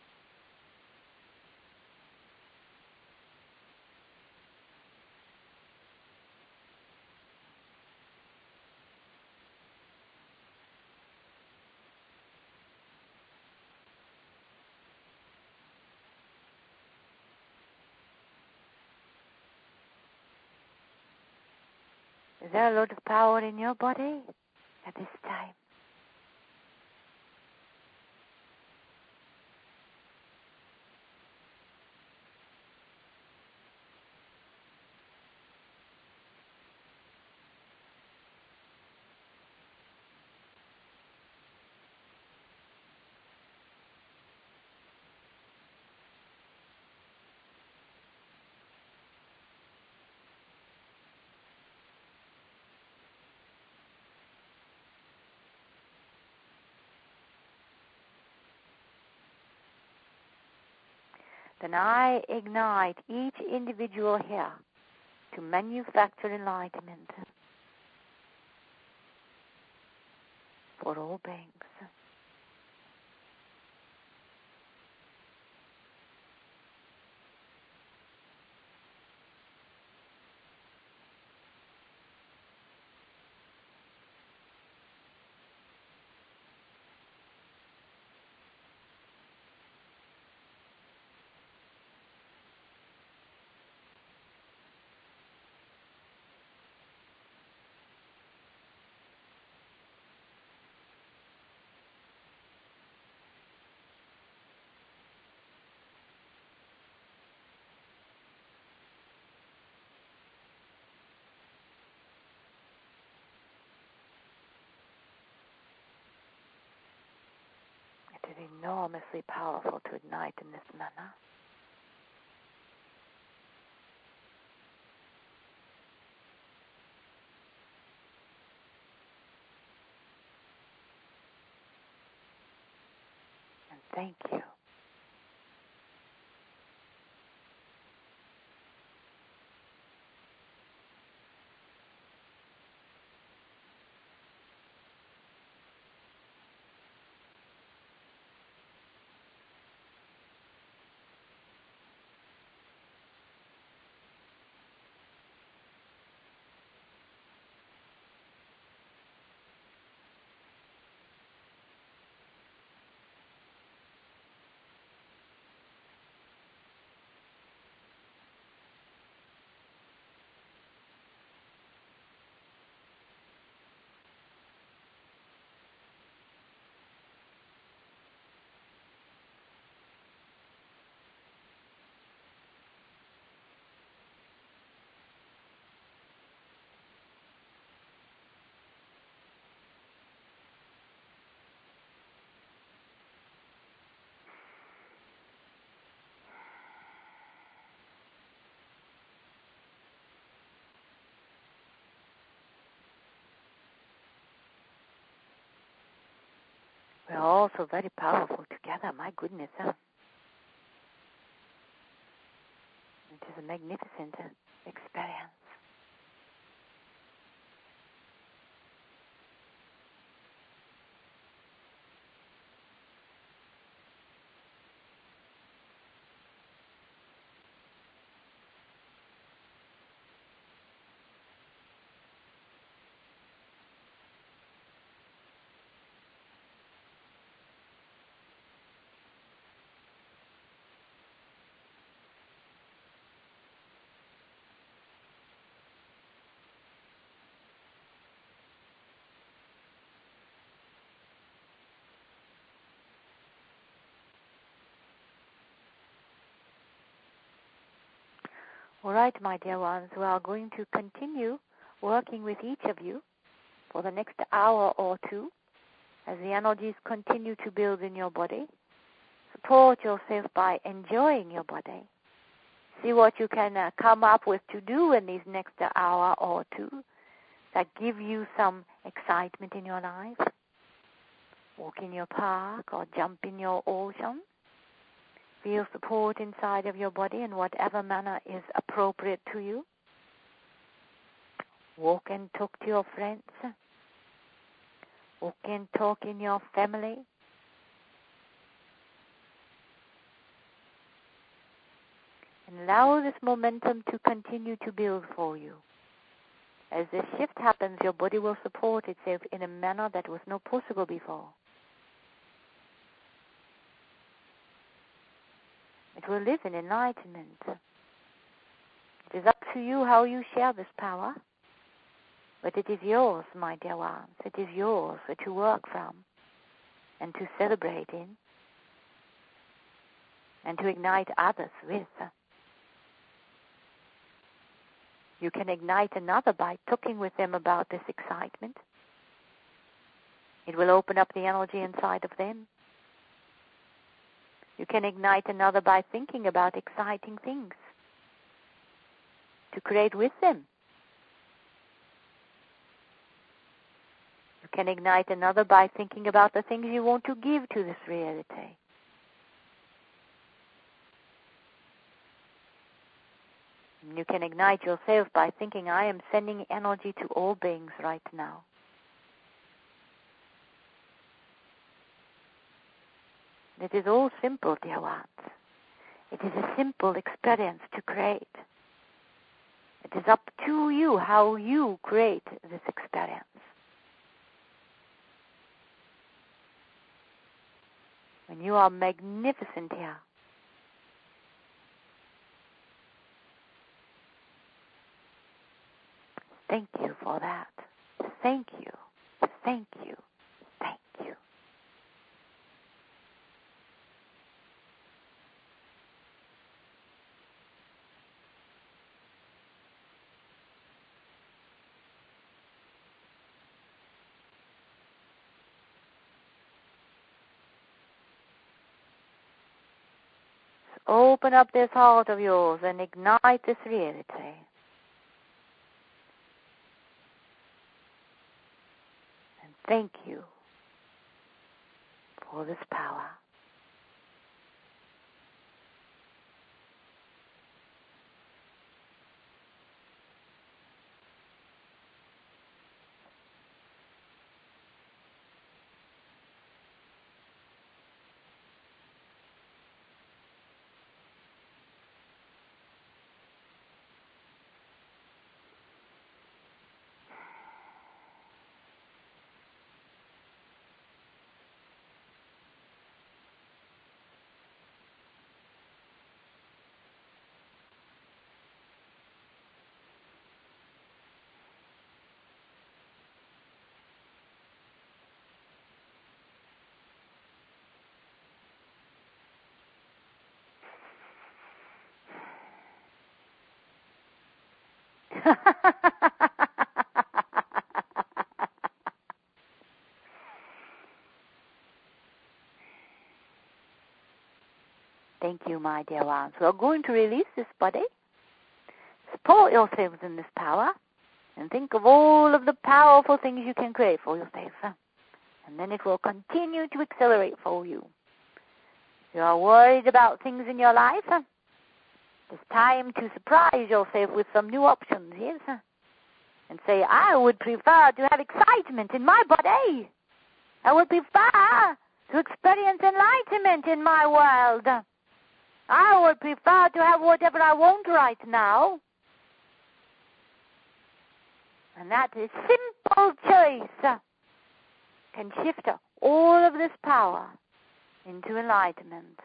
Is there a lot of power in your body at this time? Then I ignite each individual here to manufacture enlightenment for all beings. It is enormously powerful to ignite in this manner. And thank you. We're all so very powerful together. My goodness. Huh? It is a magnificent uh, experience. All right, my dear ones, we are going to continue working with each of you for the next hour or two as the energies continue to build in your body. Support yourself by enjoying your body. See what you can uh, come up with to do in these next hour or two that give you some excitement in your life. Walk in your park or jump in your ocean. Feel support inside of your body in whatever manner is appropriate to you. Walk and talk to your friends. Walk and talk in your family. And allow this momentum to continue to build for you. As this shift happens, your body will support itself in a manner that was not possible before. It will live in enlightenment. It is up to you how you share this power, but it is yours, my dear ones. It is yours to work from and to celebrate in and to ignite others with. You can ignite another by talking with them about this excitement. It will open up the energy inside of them. You can ignite another by thinking about exciting things to create with them. You can ignite another by thinking about the things you want to give to this reality. You can ignite yourself by thinking, I am sending energy to all beings right now. It is all simple, dear ones. It is a simple experience to create. It is up to you how you create this experience. And you are magnificent here. Thank you for that. Thank you. Thank you. Thank you. Open up this heart of yours and ignite this reality. And thank you for this power. Thank you, my dear ones. We are going to release this body. Support yourselves in this power. And think of all of the powerful things you can create for yourself. And then it will continue to accelerate for you. If you are worried about things in your life, it's time to surprise yourself with some new options, yes? And say, I would prefer to have excitement in my body. I would prefer to experience enlightenment in my world. I would prefer to have whatever I want right now. And that is simple choice can shift all of this power into enlightenment.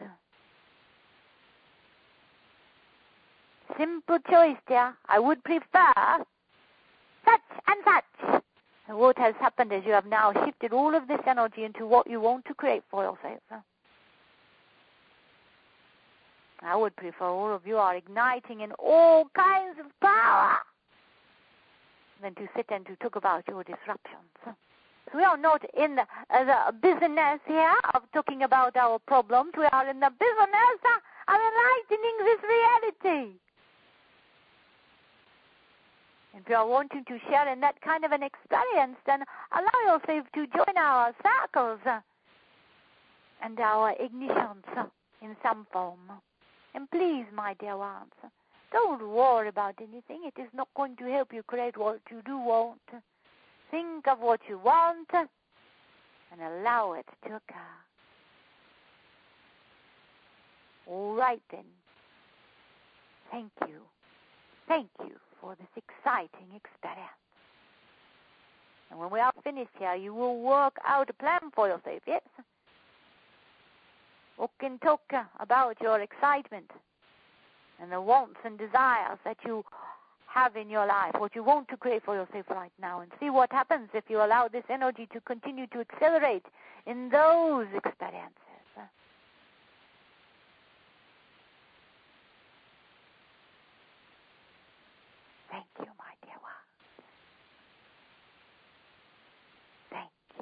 Simple choice, dear. I would prefer such and such. And what has happened is you have now shifted all of this energy into what you want to create for yourself. I would prefer all of you are igniting in all kinds of power than to sit and to talk about your disruptions. So we are not in the, uh, the business here of talking about our problems. We are in the business of enlightening this reality. If you are wanting to share in that kind of an experience, then allow yourself to join our circles and our ignitions in some form. And please, my dear ones, don't worry about anything. It is not going to help you create what you do want. Think of what you want and allow it to occur. All right, then. Thank you. Thank you for this exciting experience. And when we are finished here, you will work out a plan for yourself, yes? We can talk about your excitement and the wants and desires that you have in your life, what you want to create for yourself right now, and see what happens if you allow this energy to continue to accelerate in those experiences. Thank you, my dear one. Thank you.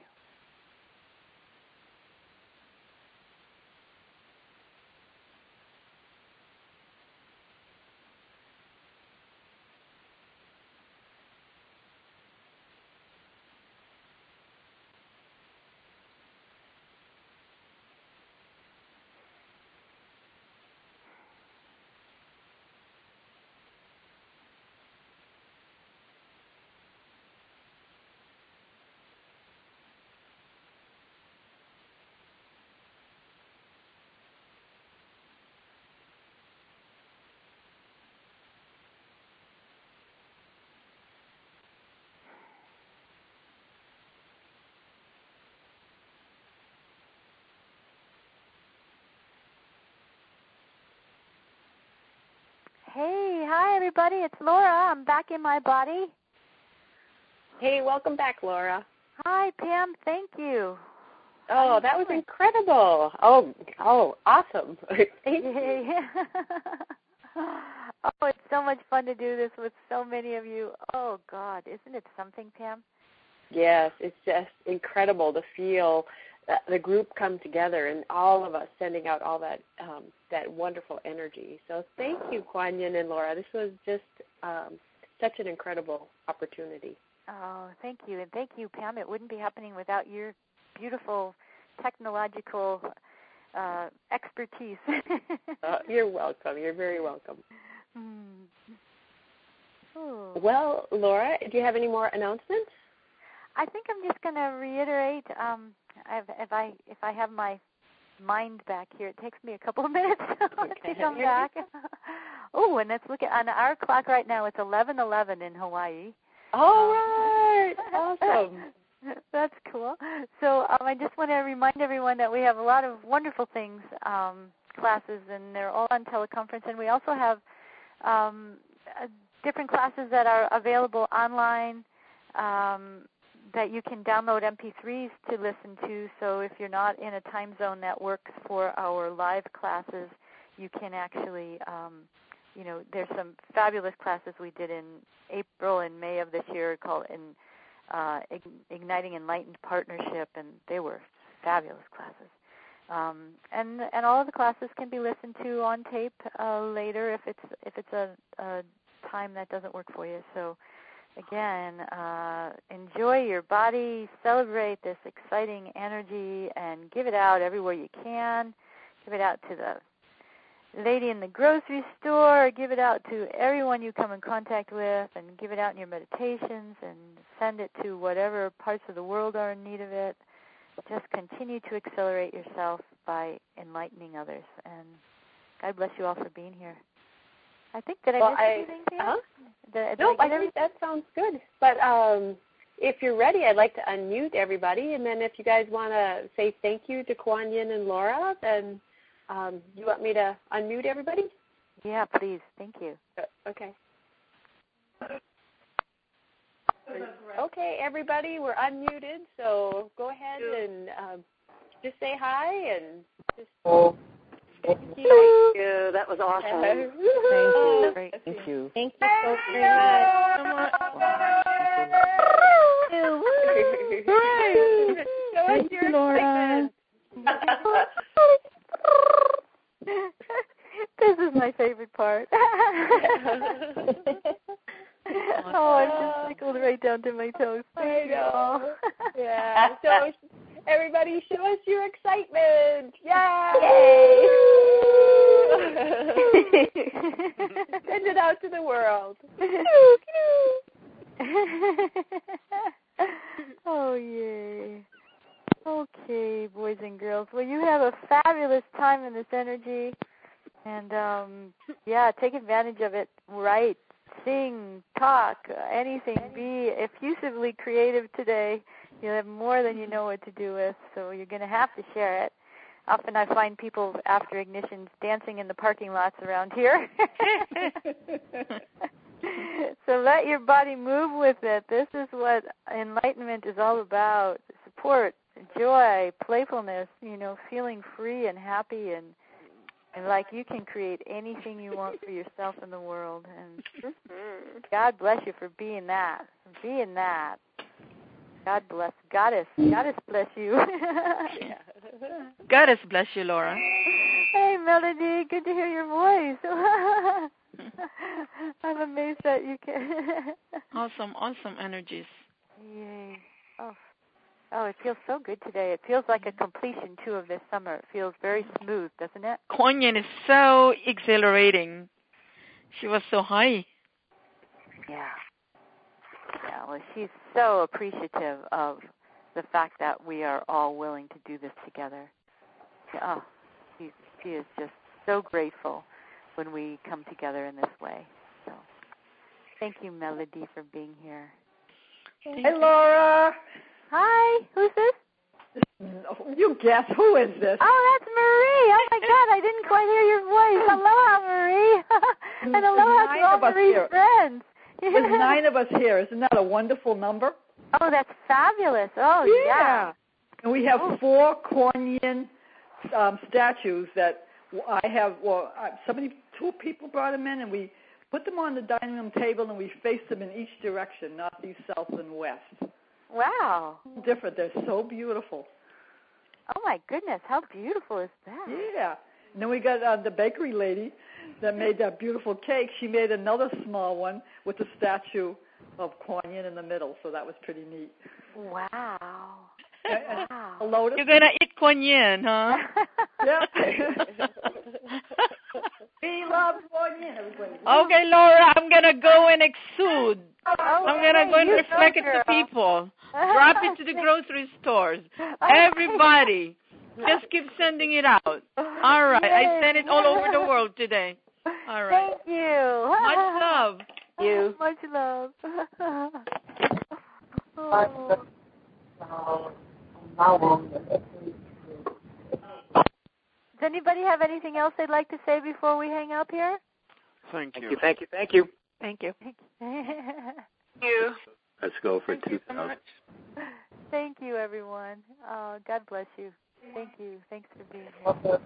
Hey, hi everybody, it's Laura. I'm back in my body. Hey, welcome back, Laura. Hi, Pam, thank you. Oh, that was incredible. Oh, oh, awesome. Thank you. Oh, it's so much fun to do this with so many of you. Oh, God, isn't it something, Pam? Yes, it's just incredible to feel the group come together and all of us sending out all that um, that wonderful energy. So thank you, Kuan Yin and Laura. This was just um, such an incredible opportunity. Oh, thank you. And thank you, Pam. It wouldn't be happening without your beautiful technological uh, expertise. uh, you're welcome. You're very welcome. Mm. Oh. Well, Laura, do you have any more announcements? I think I'm just going to reiterate. Um, I've, if I if I have my mind back here, it takes me a couple of minutes okay. to come back. Oh, and let's look at on our clock right now. It's eleven eleven in Hawaii. All right, awesome. That's cool. So um, I just want to remind everyone that we have a lot of wonderful things, um, classes, and they're all on teleconference. And we also have um, uh, different classes that are available online. Um, that you can download M P threes to listen to. So if you're not in a time zone that works for our live classes, you can actually, um, you know, there's some fabulous classes we did in April and May of this year called in, uh, Igniting Enlightened Partnership, and they were fabulous classes. Um, and and all of the classes can be listened to on tape uh, later if it's if it's a, a time that doesn't work for you. So again, uh, enjoy your body, celebrate this exciting energy, and give it out everywhere you can. Give it out to the lady in the grocery store, give it out to everyone you come in contact with, and give it out in your meditations, and send it to whatever parts of the world are in need of it. Just continue to accelerate yourself by enlightening others. And God bless you all for being here. I think, did I well, miss I, anything, Pam? Uh-huh. Did, did nope, I, I think that sounds good. But um, if you're ready, I'd like to unmute everybody. And then if you guys want to say thank you to Kuan Yin and Laura, then um, you want me to unmute everybody? Yeah, please. Thank you. Uh, okay. Okay, everybody, we're unmuted, so go ahead and um, just say hi and just. Oh, thank you. Thank you. That was awesome. Thank you. Great. Thank you. Thank you so very much. Show us Thank your you, Laura. This is my favorite part. Oh, I'm just tickled right down to my toes. I know. Yeah. So, everybody, show us your excitement. Yay! Send it out to the world. Oh, yay. Okay, boys and girls. Well, you have a fabulous time in this energy. And, um, yeah, take advantage of it right. Sing, talk, anything. Be effusively creative today. You'll have more than you know what to do with, so you're going to have to share it. Often I find people after ignitions dancing in the parking lots around here. So let your body move with it. This is what enlightenment is all about. Support, joy, playfulness, you know, feeling free and happy and And like you can create anything you want for yourself in the world. And God bless you for being that. For being that. God bless. Goddess. Goddess bless you. Goddess bless you, Laura. Hey, Melody. Good to hear your voice. I'm amazed that you can. Awesome, awesome energies. Yay. Oh. Oh, it feels so good today. It feels like a completion, too, of this summer. It feels very smooth, doesn't it? Kuan Yin is so exhilarating. She was so high. Yeah. Yeah, well, she's so appreciative of the fact that we are all willing to do this together. Oh, she, she is just so grateful when we come together in this way. So, thank you, Melody, for being here. Hey, Laura. Hi, who's this? You guess, who is this? Oh, that's Marie. Oh, my God, I didn't quite hear your voice. Aloha, Marie. And aloha to all Marie's here. Friends. There's nine of us here. Isn't that a wonderful number? Oh, that's fabulous. Oh, yeah. yeah. And we have oh. four Kuan Yin um, statues that I have, well, somebody, two people brought them in, and we put them on the dining room table, and we faced them in each direction, northeast, south, and west. Wow. Different. They're so beautiful. Oh, my goodness. How beautiful is that? Yeah. And then we got uh, the bakery lady that made that beautiful cake. She made another small one with the statue of Kuan Yin in the middle, so that was pretty neat. Wow. And, wow. a lotus. You're going to eat Kuan Yin, huh? Yeah. We love Kuan Yin, everybody. Okay, Laura, I'm going to go and exude. Oh, I'm going to go and reflect it to people. Drop it to the grocery stores. Everybody, just keep sending it out. All right, I sent it all over the world today. All right. Thank you. Much love. You. Much love. Oh. Does anybody have anything else they'd like to say before we hang up here? Thank you. Thank you. Thank you. Thank you. Thank you. Let's go for Thank two thousand. Thank you, everyone. Uh, God bless you. Thank you. Thanks for being here.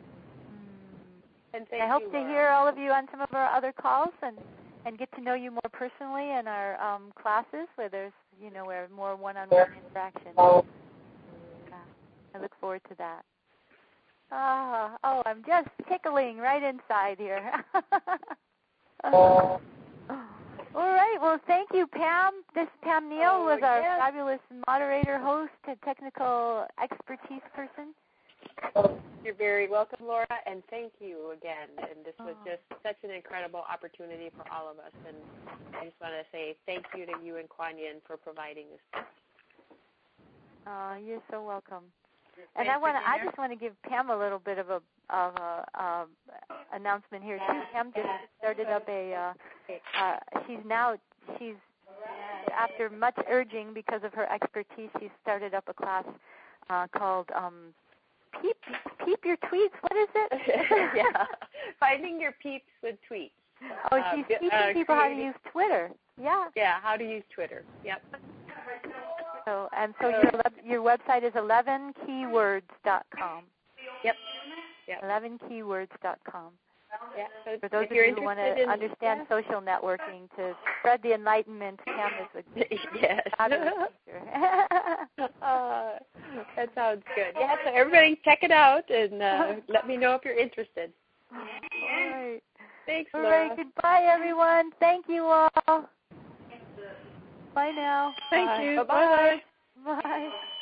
And mm. I hope you, to Laura. hear all of you on some of our other calls and, and get to know you more personally in our um, classes where there's, you know, where more one-on-one interaction. Yeah. I look forward to that. Ah, oh, I'm just tickling right inside here. All right. Well, thank you, Pam. This Pam Neal oh, was our yes. fabulous moderator, host, and technical expertise person. You're very welcome, Laura, and thank you again. And this was just such an incredible opportunity for all of us. And I just want to say thank you to you and Kuan Yin for providing this. Oh, you're so welcome. And I want I just want to give Pam a little bit of a of a uh, announcement here too. Pam just started up a. Uh, uh, she's now she's after much urging because of her expertise. She started up a class uh, called um, Peep Peep Your Tweets. What is it? Yeah, finding your peeps with tweets. Oh, she's uh, teaching uh, people how to use Twitter. Yeah. Yeah, how to use Twitter. Yep. So and so your your website is eleven keywords dot com. Yep. Yep. eleven keywords dot com. Yeah. So for those of you who want to in, understand yeah. social networking, to spread the enlightenment, Pam is a yes. fabulous teacher. uh, that sounds good. Yeah, so everybody check it out and uh, let me know if you're interested. All right. Thanks, all Laura. right. Goodbye, everyone. Thank you all. Bye now. Thank Bye. you. Bye-bye. Bye.